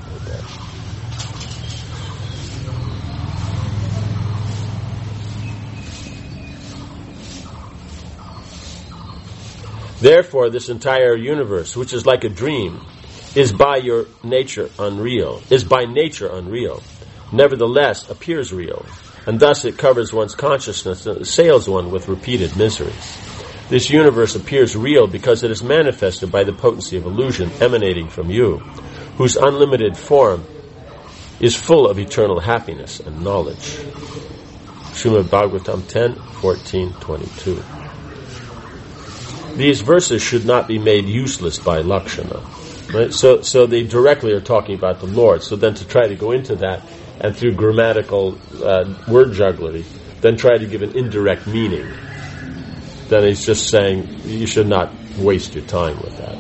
Therefore, this entire universe, which is like a dream, is by nature unreal. Nevertheless, appears real, and thus it covers one's consciousness and assails one with repeated miseries. This universe appears real because it is manifested by the potency of illusion emanating from you, whose unlimited form is full of eternal happiness and knowledge. Srimad Bhagavatam 10:14-22. These verses should not be made useless by Lakshana. Right? So they directly are talking about the Lord. So then to try to go into that, and through grammatical word jugglery, then try to give an indirect meaning, then he's just saying you should not waste your time with that.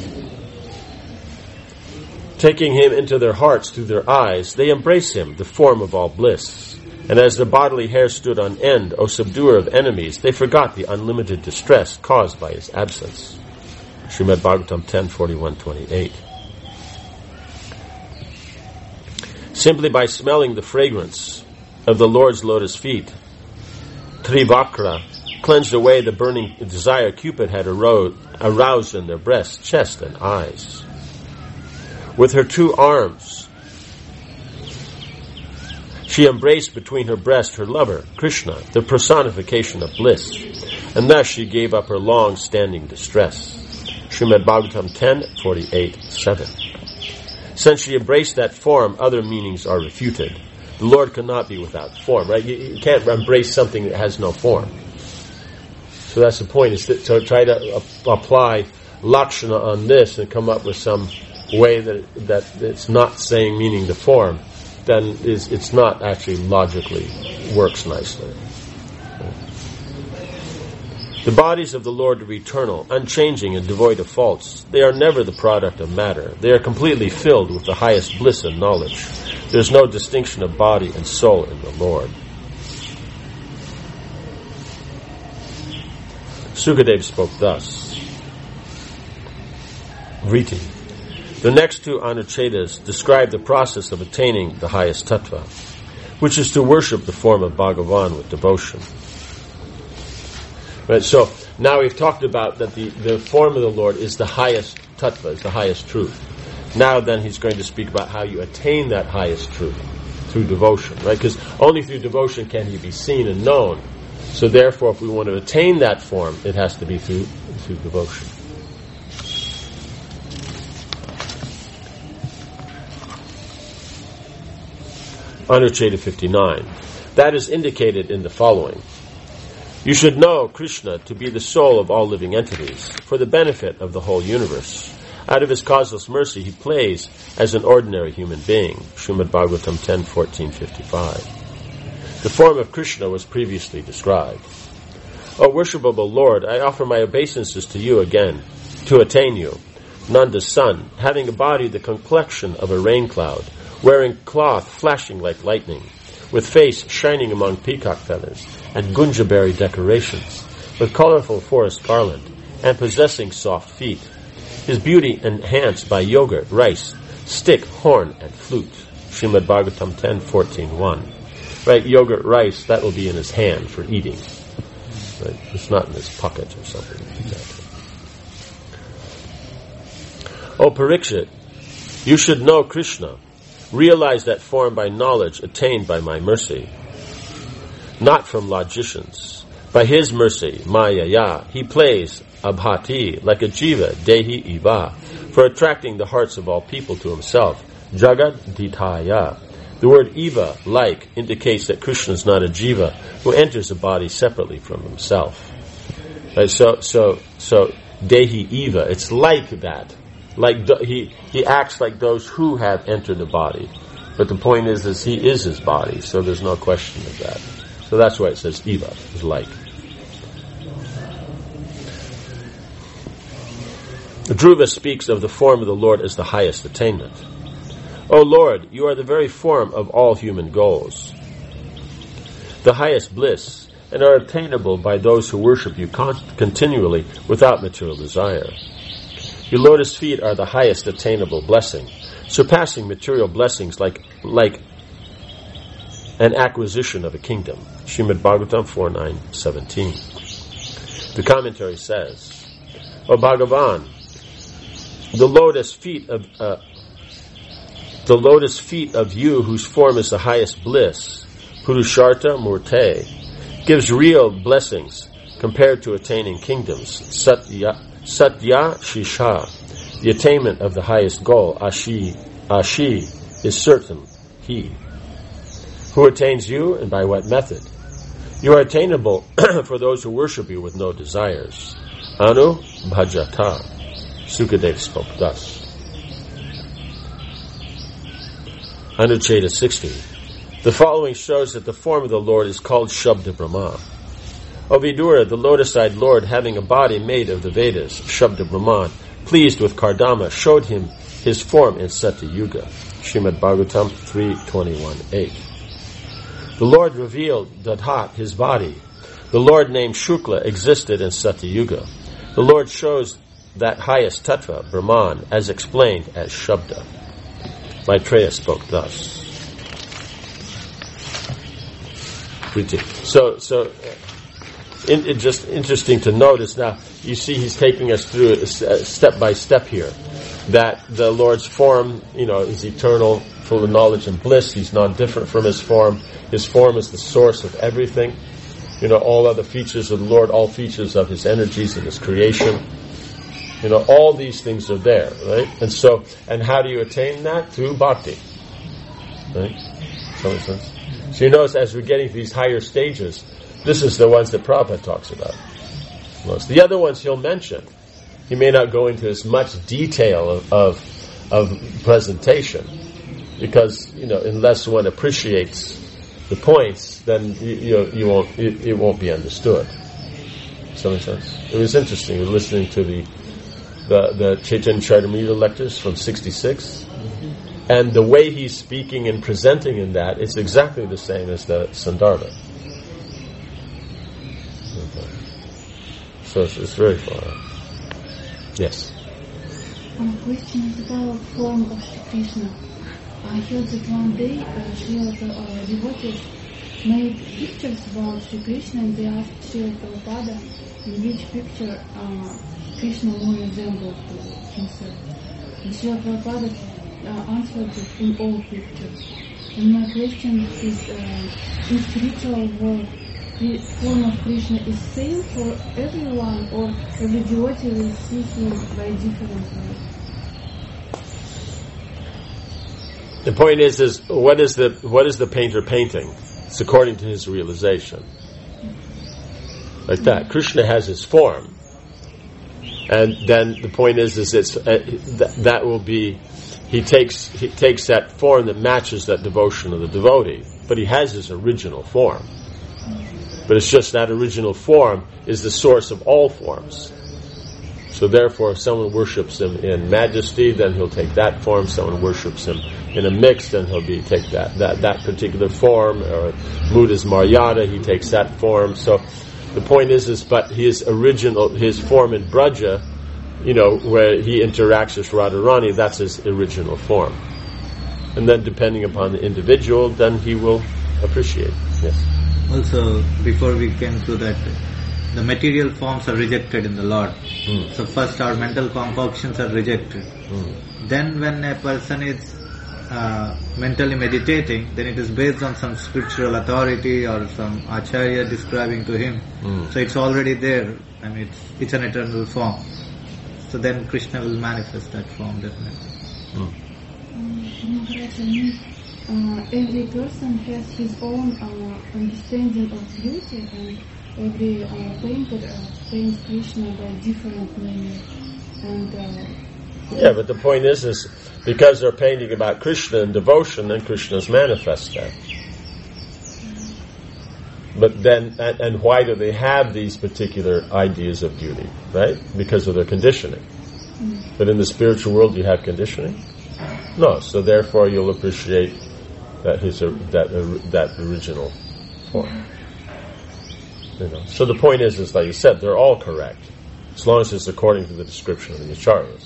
Taking him into their hearts through their eyes, they embrace him, the form of all bliss. And as their bodily hair stood on end, O subduer of enemies, they forgot the unlimited distress caused by his absence. Srimad Bhagavatam 10:41-28. Simply by smelling the fragrance of the Lord's lotus feet, Trivakra cleansed away the burning desire Cupid had aroused in their breast, chest, and eyes. With her two arms, she embraced between her breast her lover, Krishna, the personification of bliss, and thus she gave up her long-standing distress. Srimad Bhagavatam 10:48-7. Since she embraced that form, other meanings are refuted. The Lord cannot be without form, right? You can't embrace something that has no form. So that's the point, is to try to apply Lakshana on this and come up with some way that it's not saying meaning the form, then it's not actually logically works nicely. The bodies of the Lord are eternal, unchanging, and devoid of faults. They are never the product of matter. They are completely filled with the highest bliss and knowledge. There is no distinction of body and soul in the Lord. Sukadeva spoke thus. Vriti. The next two Anuchedas describe the process of attaining the highest tattva, which is to worship the form of Bhagavan with devotion. Right, so now we've talked about that the form of the Lord is the highest tattva, is the highest truth. Now then he's going to speak about how you attain that highest truth through devotion, right? Because only through devotion can he be seen and known. So therefore, if we want to attain that form, it has to be through devotion. Anucheta 59. That is indicated in the following. You should know Krishna to be the soul of all living entities, for the benefit of the whole universe. Out of his causeless mercy, he plays as an ordinary human being. Srimad Bhagavatam 10:14-55. The form of Krishna was previously described. O worshipable Lord, I offer my obeisances to you again, to attain you, Nanda's son, having a body the complexion of a rain cloud, wearing cloth flashing like lightning, with face shining among peacock feathers, and gunjaberry decorations, with colorful forest garland, and possessing soft feet. His beauty enhanced by yogurt, rice, stick, horn, and flute. Srimad Bhagavatam 10:14-1. Right, yogurt, rice, that will be in his hand for eating. Right? It's not in his pocket or something. Exactly. O Parikshit, you should know Krishna. Realize that form by knowledge attained by my mercy, not from logicians. By his mercy, Maya, he plays abhati, like a jiva, dehi iva, for attracting the hearts of all people to himself. Jagat ditaya. The word eva, like, indicates that Krishna is not a jiva who enters a body separately from himself. Right, so dehi eva, it's like that. Like he acts like those who have entered the body. But the point is he is his body, so there's no question of that. So that's why it says eva, is like. Dhruva speaks of the form of the Lord as the highest attainment. O Lord, you are the very form of all human goals, the highest bliss, and are attainable by those who worship you continually without material desire. Your lotus feet are the highest attainable blessing, surpassing material blessings like an acquisition of a kingdom. Srimad Bhagavatam 4:9-17. The commentary says, O Bhagavan, the lotus feet of you whose form is the highest bliss, Purushartha Murte, gives real blessings compared to attaining kingdoms. Satya Shisha, the attainment of the highest goal. Ashi is certain, he. Who attains you and by what method? You are attainable for those who worship you with no desires. Anu Bhajata. Sukadev spoke thus. Anucheta 60. The following shows that the form of the Lord is called Shabda Brahma. O Vidura, the lotus-eyed Lord, having a body made of the Vedas, Shabda Brahman, pleased with Kardama, showed him his form in Satya Yuga. Srimad Bhagavatam 3:21-8. The Lord revealed Dadhat, his body. The Lord named Shukla existed in Satya Yuga. The Lord shows that highest tattva, Brahman, as explained as Shabda. Maitreya spoke thus. So it's just interesting to notice now, you see he's taking us through it step by step here, that the Lord's form, is eternal, full of knowledge and bliss. He's not different from his form. His form is the source of everything. All other features of the Lord, all features of his energies and his creation. All these things are there, right? And how do you attain that? Through bhakti. Right? Does that make sense? So you notice as we're getting to these higher stages, this is the ones that Prabhupada talks about most. The other ones he'll mention. He may not go into as much detail of presentation, because, unless one appreciates the points, then it won't be understood. Does that make sense? It was interesting listening to the Chaitanya Charitamrita lectures from 66, and the way he's speaking and presenting in that is exactly the same as the Sandarbha. Okay. So it's very far out. Yes. Question is about form of Shri Krishna. I heard that one day Srila devotees made pictures about Shri Krishna, and they asked Srila Prabhupada in which picture Krishna more resembled to himself. And Srila Prabhupada answered that in all pictures. And my question is, in spiritual world, the form of Krishna is same for everyone, or every devotee will see him by different ways? The point is what is the painter painting? It's according to his realization. Like that. Krishna has his form. And then the point is it's that will be, he takes that form that matches that devotion of the devotee, but he has his original form. But it's just that original form is the source of all forms. So therefore, if someone worships him in majesty, then he'll take that form. Someone worships him in a mix, then he'll take that particular form. Or Muda's Maryada, he takes that form. So the point is but his form in Braja, where he interacts with Radharani, that's his original form. And then depending upon the individual, then he will appreciate. Yes. Also, before we came to that, the material forms are rejected in the Lord. So first our mental concoctions are rejected. Then when a person is mentally meditating, then it is based on some spiritual authority or some acharya describing to him. So it's already there, and it's an eternal form. So then Krishna will manifest that form definitely. Every person has his own understanding of beauty, and every painter paints Krishna by different meaning. And yeah, but the point is because they're painting about Krishna and devotion, then Krishna's manifest that. But then, and why do they have these particular ideas of beauty, right? Because of their conditioning. But in the spiritual world, you have conditioning? No, so therefore you'll appreciate that original form. So the point is like you said, they're all correct, as long as it's according to the description of the acharyas.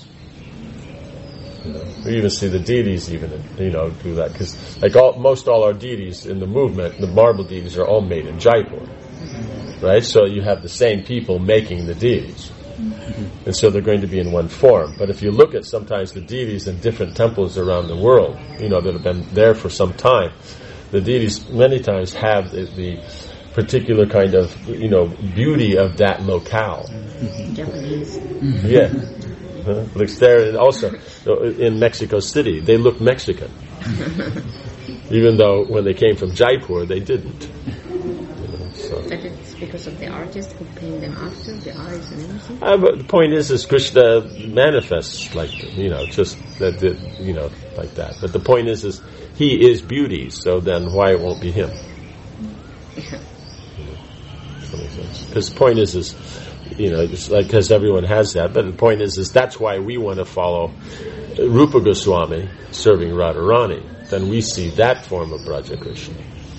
We even see the deities even do that, because like most all our deities in the movement, the marble deities are all made in Jaipur, right? So you have the same people making the deities, and so they're going to be in one form. But if you look at sometimes the deities in different temples around the world, that have been there for some time, the deities many times have the particular kind of beauty of that locale. Japanese. Yeah. Looks there, and also in Mexico City, they look Mexican, even though when they came from Jaipur, they didn't. But it's because of the artist who paint them after the eyes and everything. But the point is Krishna manifests like just that, like that. But the point is he is beauty, so then why it won't be him? Because the point is it's like, because everyone has that, but the point is that's why we want to follow Rupa Goswami serving Radharani. Then we see that form of Braja Krishna.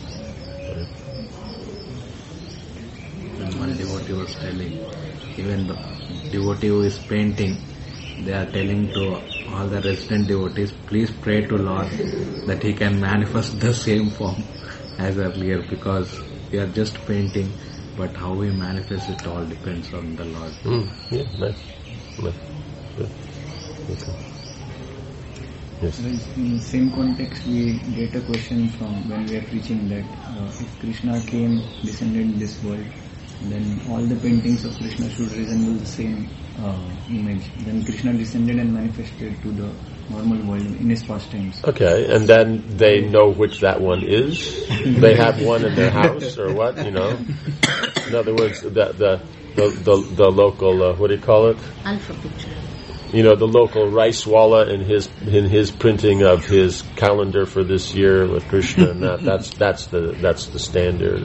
One devotee was telling, even the devotee who is painting, they are telling to all the resident devotees, please pray to Lord that he can manifest the same form as earlier, because we are just painting. But how we manifest it all depends on the Lord. Yeah, nice. Good. Okay. Yes. In the same context, we get a question from when we are preaching that if Krishna descended in this world, then all the paintings of Krishna should resemble the same image. Then Krishna descended and manifested to the normal world in his pastimes. Okay, and then they know which that one is. They have one in their house, or what? In other words, the local what do you call it? Alpha picture. The local Rice-walla in his printing of his calendar for this year with Krishna, and that's the standard.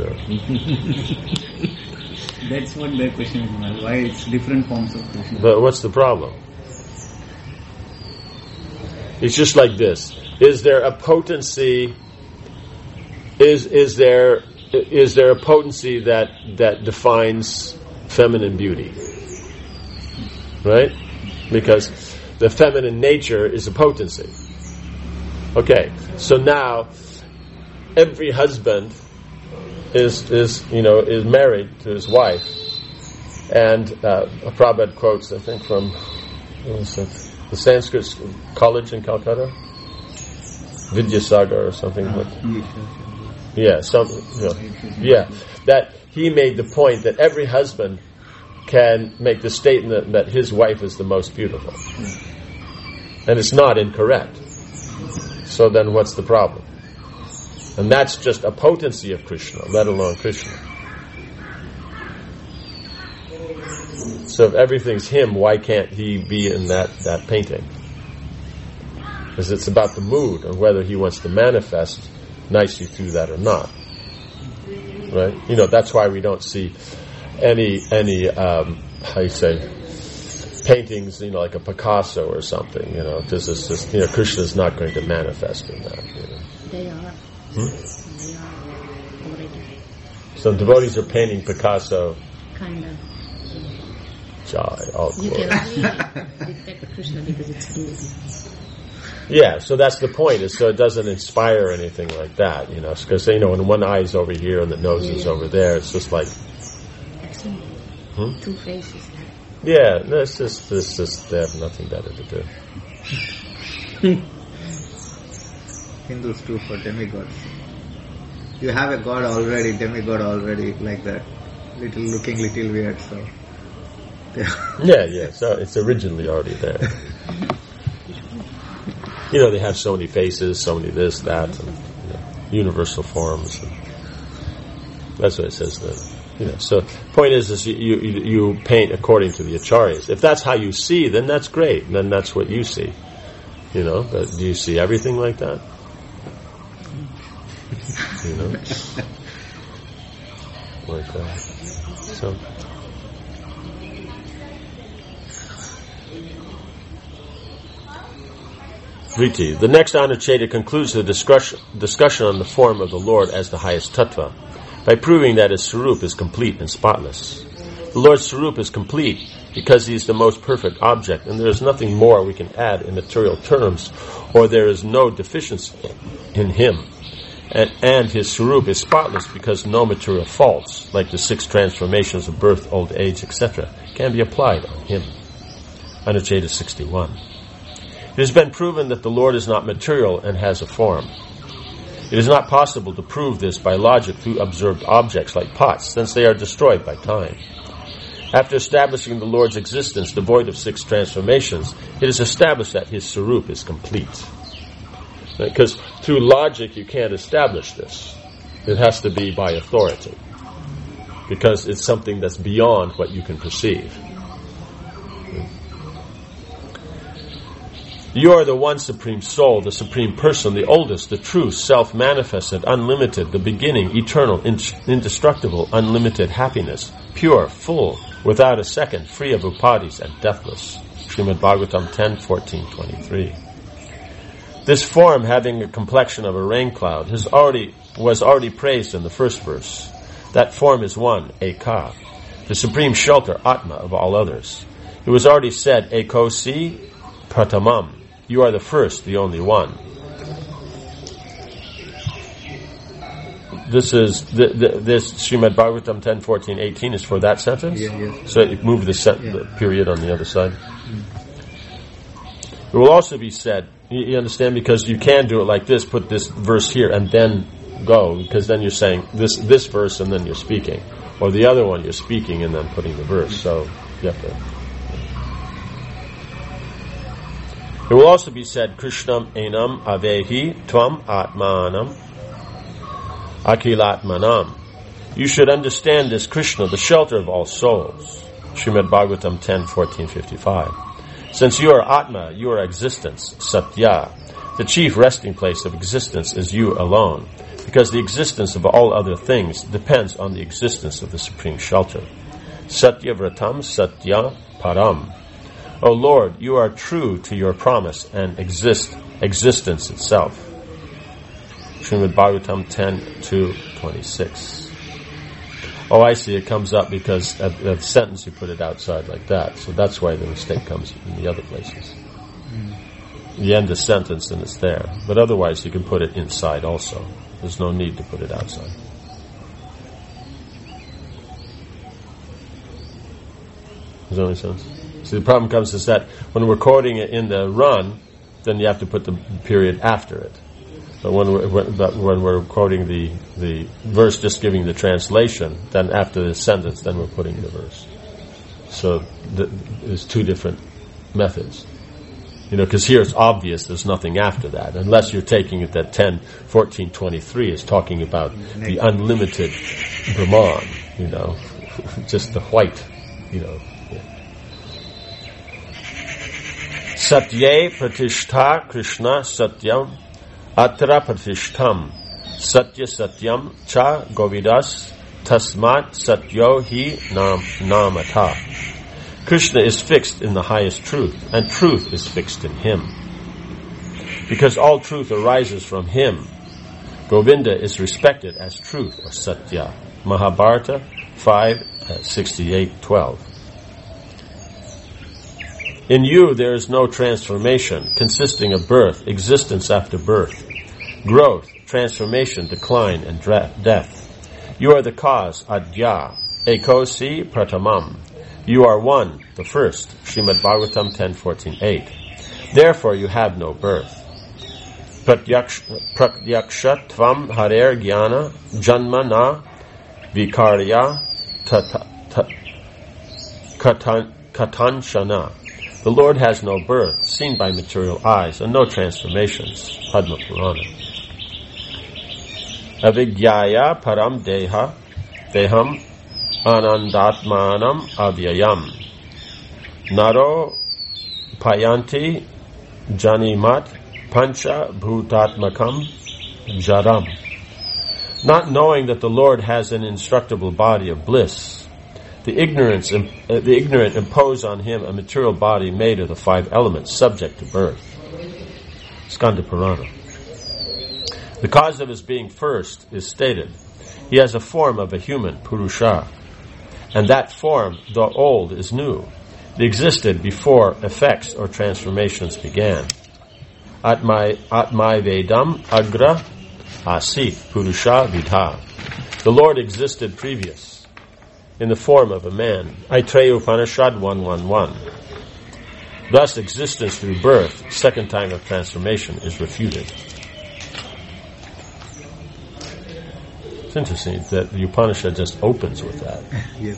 That's what their question is, why it's different forms of Krishna. But what's the problem? It's just like this. Is there a potency? Is there a potency that defines feminine beauty? Right? Because the feminine nature is a potency. Okay, so now every husband is married to his wife, and Prabhupada quotes, I think, from the Sanskrit college in Calcutta, Vidyasagar or something like that. That he made the point that every husband can make the statement that his wife is the most beautiful, and it's not incorrect. So then, what's the problem? And that's just a potency of Krishna, let alone Krishna. So if everything's him, why can't he be in that painting? Because it's about the mood and whether he wants to manifest nicely through that or not. Right? That's why we don't see any paintings, like a Picasso or something, because it's just, Krishna's not going to manifest in that. They are. They are already. So devotees are painting Picasso. Kind of. Jai, all You glory. can only detect Krishna because it's beauty. Yeah, so that's the point, is so it doesn't inspire anything like that, because, when one eye is over here and the nose is over there, it's just like... Two faces. Yeah, this just, they have nothing better to do. Hindus too, for demigods. You have a god already, demigod already, like that. Looking little weird, so... Yeah, so it's originally already there. They have so many faces, so many this, that, and universal forms. And that's what it says there. So point is you paint according to the acharyas. If that's how you see, then that's great. Then that's what you see. But do you see everything like that? Like that. So. Vriti. The next Anucheta concludes the discussion on the form of the Lord as the highest tattva by proving that his Sarup is complete and spotless. The Lord's Sarup is complete because he is the most perfect object, and there is nothing more we can add in material terms, or there is no deficiency in him. And his Sarup is spotless because no material faults, like the 6 transformations of birth, old age, etc., can be applied on him. Anucheta 61. It has been proven that the Lord is not material and has a form. It is not possible to prove this by logic through observed objects like pots, since they are destroyed by time. After establishing the Lord's existence devoid of 6 transformations, it is established that his Sarup is complete. Because through logic you can't establish this. It has to be by authority. Because it's something that's beyond what you can perceive. You are the one Supreme Soul, the Supreme Person, the oldest, the true, self-manifested, unlimited, the beginning, eternal, indestructible, unlimited happiness, pure, full, without a second, free of upadis, and deathless. Srimad Bhagavatam 10:14-23. This form, having a complexion of a rain cloud, was already praised in the first verse. That form is one, Eka, the supreme shelter, Atma, of all others. It was already said, Ekosi Pratamam, you are the first, the only one. This Srimad Bhagavatam 10:14-18 is for that sentence? Yes. So you move the period on the other side. It will also be said, you understand, because you can do it like this, put this verse here and then go, because then you're saying this verse and then you're speaking. Or the other one, you're speaking and then putting the verse. So you have to... It will also be said, Krishnam enam avehi tvam atmanam akilatmanam. You should understand this Krishna, the shelter of all souls. Srimad Bhagavatam 10:14-55. Since you are Atma, you are existence, Satya. The chief resting place of existence is you alone, because the existence of all other things depends on the existence of the supreme shelter. Satya Vratam Satya Param. O Lord, you are true to your promise and existence itself. Srimad Bhagavatam 10:2-26. Oh, I see, it comes up because of the sentence you put it outside like that. So that's why the mistake comes in the other places. You end the sentence and it's there. But otherwise you can put it inside also. There's no need to put it outside. Does that make sense? See, the problem comes is that when we're quoting it in the run, then you have to put the period after it. But when we're quoting the verse, just giving the translation, then after the sentence, then we're putting the verse. So there's two different methods. Because here it's obvious there's nothing after that, unless you're taking it that 10:14-23 is talking about the unlimited Brahman, just the white, Satye Pratishtha Krishna Satyam Atra Pratishtham Satya Satyam Cha Govidas Tasmat Satyo Hi Namata. Krishna is fixed in the highest truth, and truth is fixed in him. Because all truth arises from him, Govinda is respected as truth, or Satya. Mahabharata 5:68-12. In you there is no transformation, consisting of birth, existence after birth, growth, transformation, decline, and death. You are the cause, adya, ekosi pratamam. You are one, the first, Srimad Bhagavatam 10.14.8. Therefore you have no birth. Pratyaksha tvam harer jnana janma na vikarya katanshana. The Lord has no birth, seen by material eyes, and no transformations. Padma Purana. Avigyaya param deham anandatmanam avyayam. Naro payanti janimat pancha bhutatmakam jaram. Not knowing that the Lord has an indestructible body of bliss, the ignorant impose on him a material body made of the 5 elements, subject to birth. Skanda Purana. The cause of his being first is stated. He has a form of a human, Purusha, and that form, though old, is new. It existed before effects or transformations began. Atmai Vedam Agra Asit Purusha Vidha. The Lord existed previous, in the form of a man. Aitreya Upanishad 1.1.1. Thus, existence through birth, second time of transformation, is refuted. It's interesting that the Upanishad just opens with that. Yes.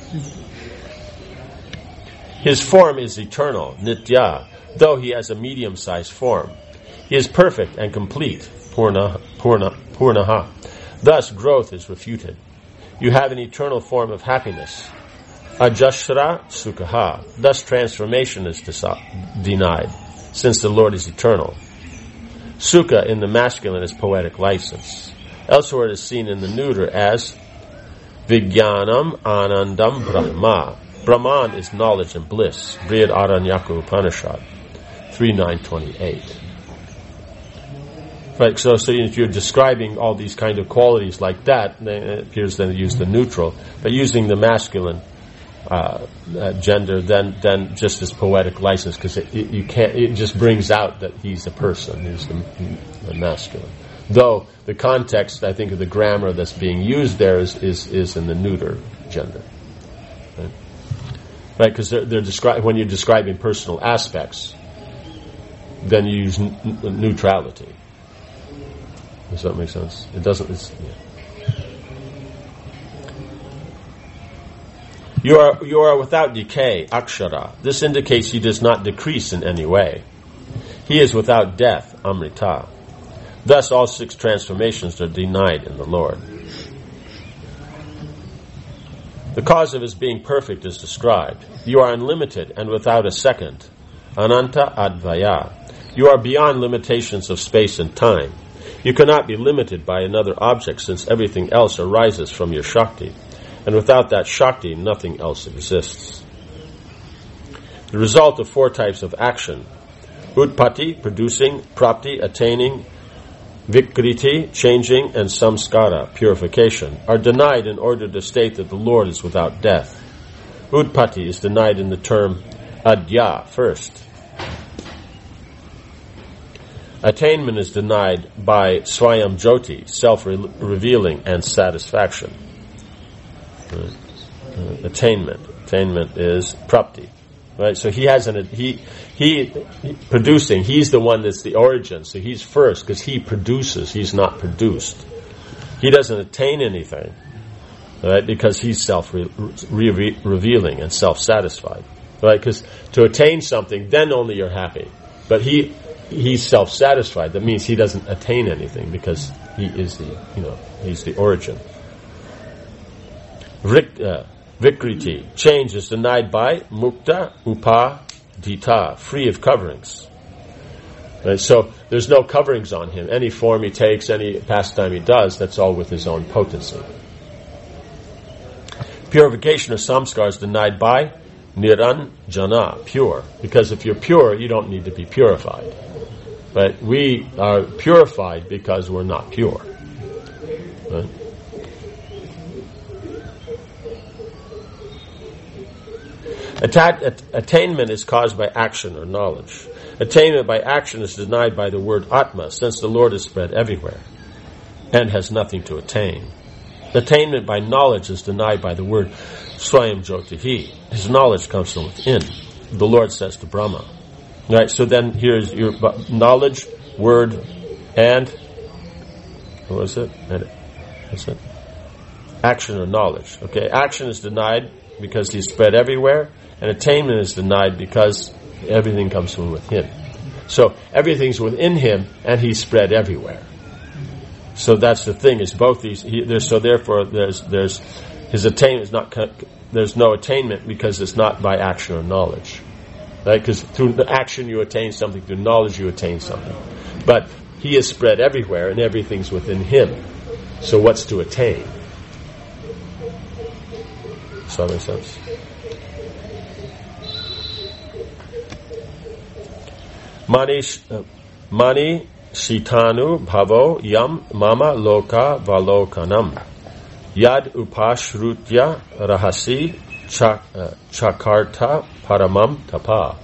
His form is eternal, nitya, though he has a medium-sized form. He is perfect and complete, purnaha. Thus, growth is refuted. You have an eternal form of happiness, ajashra sukhaha. Thus, transformation is denied, since the Lord is eternal. Sukha in the masculine is poetic license. Elsewhere it is seen in the neuter as Vijnanam Anandam Brahma. Brahman is knowledge and bliss. Brihad Aranyaka Upanishad 3.9.28. Right, so if you're describing all these kind of qualities like that, it appears then to use the neutral, but using the masculine gender, then just as poetic license, because it just brings out that he's a person, he's the masculine. Though the context, I think, of the grammar that's being used there is in the neuter gender, right? Because they're when you're describing personal aspects, then you use neutrality. Does that make sense? It doesn't. You are without decay, akshara. This indicates he does not decrease in any way. He is without death, amrita. Thus, all 6 transformations are denied in the Lord. The cause of his being perfect is described. You are unlimited and without a second, ananta advaya. You are beyond limitations of space and time. You cannot be limited by another object, since everything else arises from your Shakti, and without that Shakti, nothing else exists. The result of 4 types of action: utpatti, producing; prapti, attaining; vikriti, changing; and samskara, purification, are denied in order to state that the Lord is without death. Utpatti is denied in the term adya, first. Attainment is denied by swayam jyoti, self-revealing and satisfaction. Attainment is prapti, right? So he has he producing. He's the one that's the origin. So he's first because he produces. He's not produced. He doesn't attain anything, right? Because he's self-revealing and self-satisfied, right? Because to attain something, then only you're happy. But he's self-satisfied. That means he doesn't attain anything because he is he's the origin. Vikriti, change, is denied by mukta upadita, free of coverings. Right? So there's no coverings on him. Any form he takes, any pastime he does, that's all with his own potency. Purification of samskara is denied by niranjana, pure. Because if you're pure, you don't need to be purified. But we are purified because we're not pure. Right? Attainment is caused by action or knowledge. Attainment by action is denied by the word Atma, since the Lord is spread everywhere and has nothing to attain. Attainment by knowledge is denied by the word Swayam Jyotihi. His knowledge comes from within. The Lord says to Brahma. Right, so then here's your knowledge, word, and what was it? What's it? Action or knowledge. Okay, action is denied because he's spread everywhere, and attainment is denied because everything comes from within. So everything's within him, and he's spread everywhere. So that's the thing. Is both these. So therefore, there's his attainment is not. There's no attainment because it's not by action or knowledge, right? Because through the action you attain something, through knowledge you attain something. But he is spread everywhere, and everything's within him. So what's to attain? Does that make sense? Mani Shitanu Bhavo Yam Mama Loka Valokanam Yad Upashrutya Rahasi Chakarta Paramam Tapa.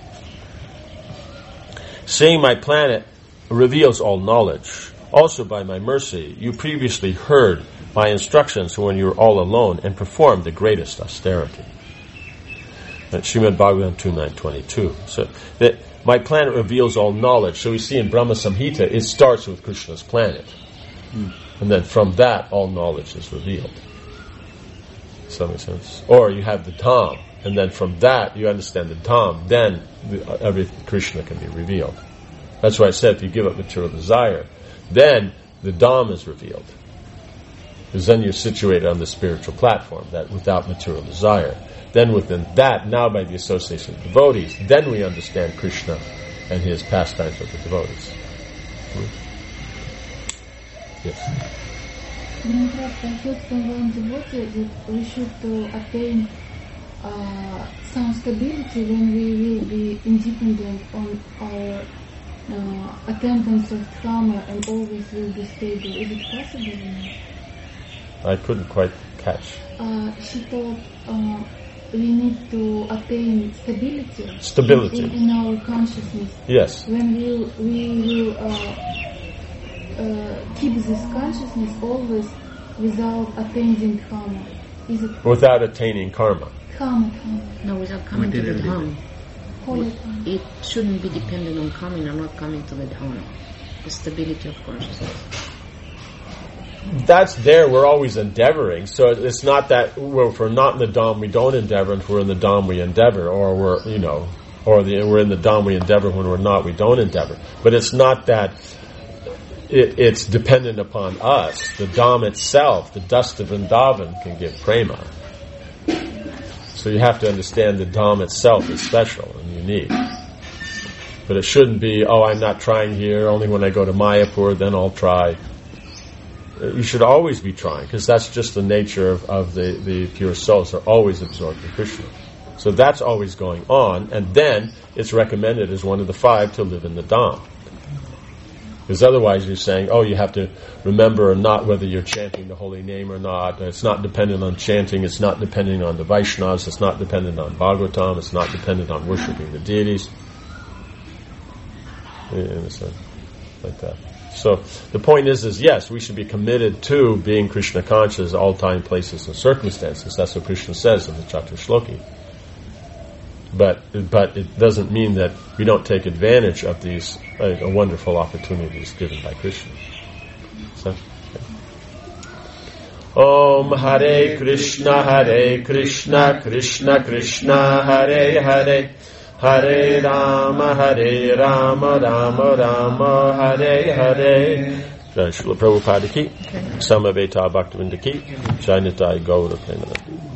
Seeing my planet reveals all knowledge. Also by my mercy, you previously heard my instructions when you were all alone and performed the greatest austerity. That's Srimad Bhagavatam 2.9.22. So that my planet reveals all knowledge. So we see in Brahma Samhita, it starts with Krishna's planet. And then from that, all knowledge is revealed. Does that make sense? Or you have the Dham, and then from that, you understand the Dham, then every Krishna can be revealed. That's why I said if you give up material desire, then the Dham is revealed. Because then you're situated on the spiritual platform, that without material desire. Then within that, now by the association of devotees, then we understand Krishna and his pastimes with the devotees. Yes. I heard from one devotee that we should attain some stability when we will be independent on our attendance of dharma and always will be stable. Is it possible or not? I couldn't quite catch. She thought we need to attain stability. Stability. In our consciousness. Yes. When we will keep this consciousness always without attaining karma. Is it without attaining karma? Karma. No, without coming to the Dham. Holy. It shouldn't be dependent on coming or not coming to the Dham. The stability of consciousness. That's there. We're always endeavoring. So it's not that if we're not in the Dham, we don't endeavor, and if we're in the Dham, we endeavor, or we're in the Dham, we endeavor. When we're not, we don't endeavor. But it's not that it's dependent upon us. The Dham itself, the dust of Vrindavan, can give prema. So you have to understand the Dham itself is special and unique. But it shouldn't be, I'm not trying here, only when I go to Mayapur, then I'll try. You should always be trying, because that's just the nature of the pure souls. They're always absorbed in Krishna. So that's always going on, and then it's recommended as one of the 5 to live in the Dham. Because otherwise you're saying, you have to remember or not whether you're chanting the holy name or not. It's not dependent on chanting, it's not dependent on the Vaishnavas, it's not dependent on Bhagavatam, it's not dependent on worshipping the deities. Like that. So the point is yes, we should be committed to being Krishna conscious at all time, places, and circumstances. That's what Krishna says in the Chaturshloki. But it doesn't mean that we don't take advantage of these wonderful opportunities given by Krishna. So, Om Hare Krishna, Krishna Krishna, Hare Hare, Hare Rama, Rama Rama, Hare Hare. Jai Srila Prabhupada ki, Samaveta Bhaktivinoda ki, Jai Nitai Gaura Premanandi.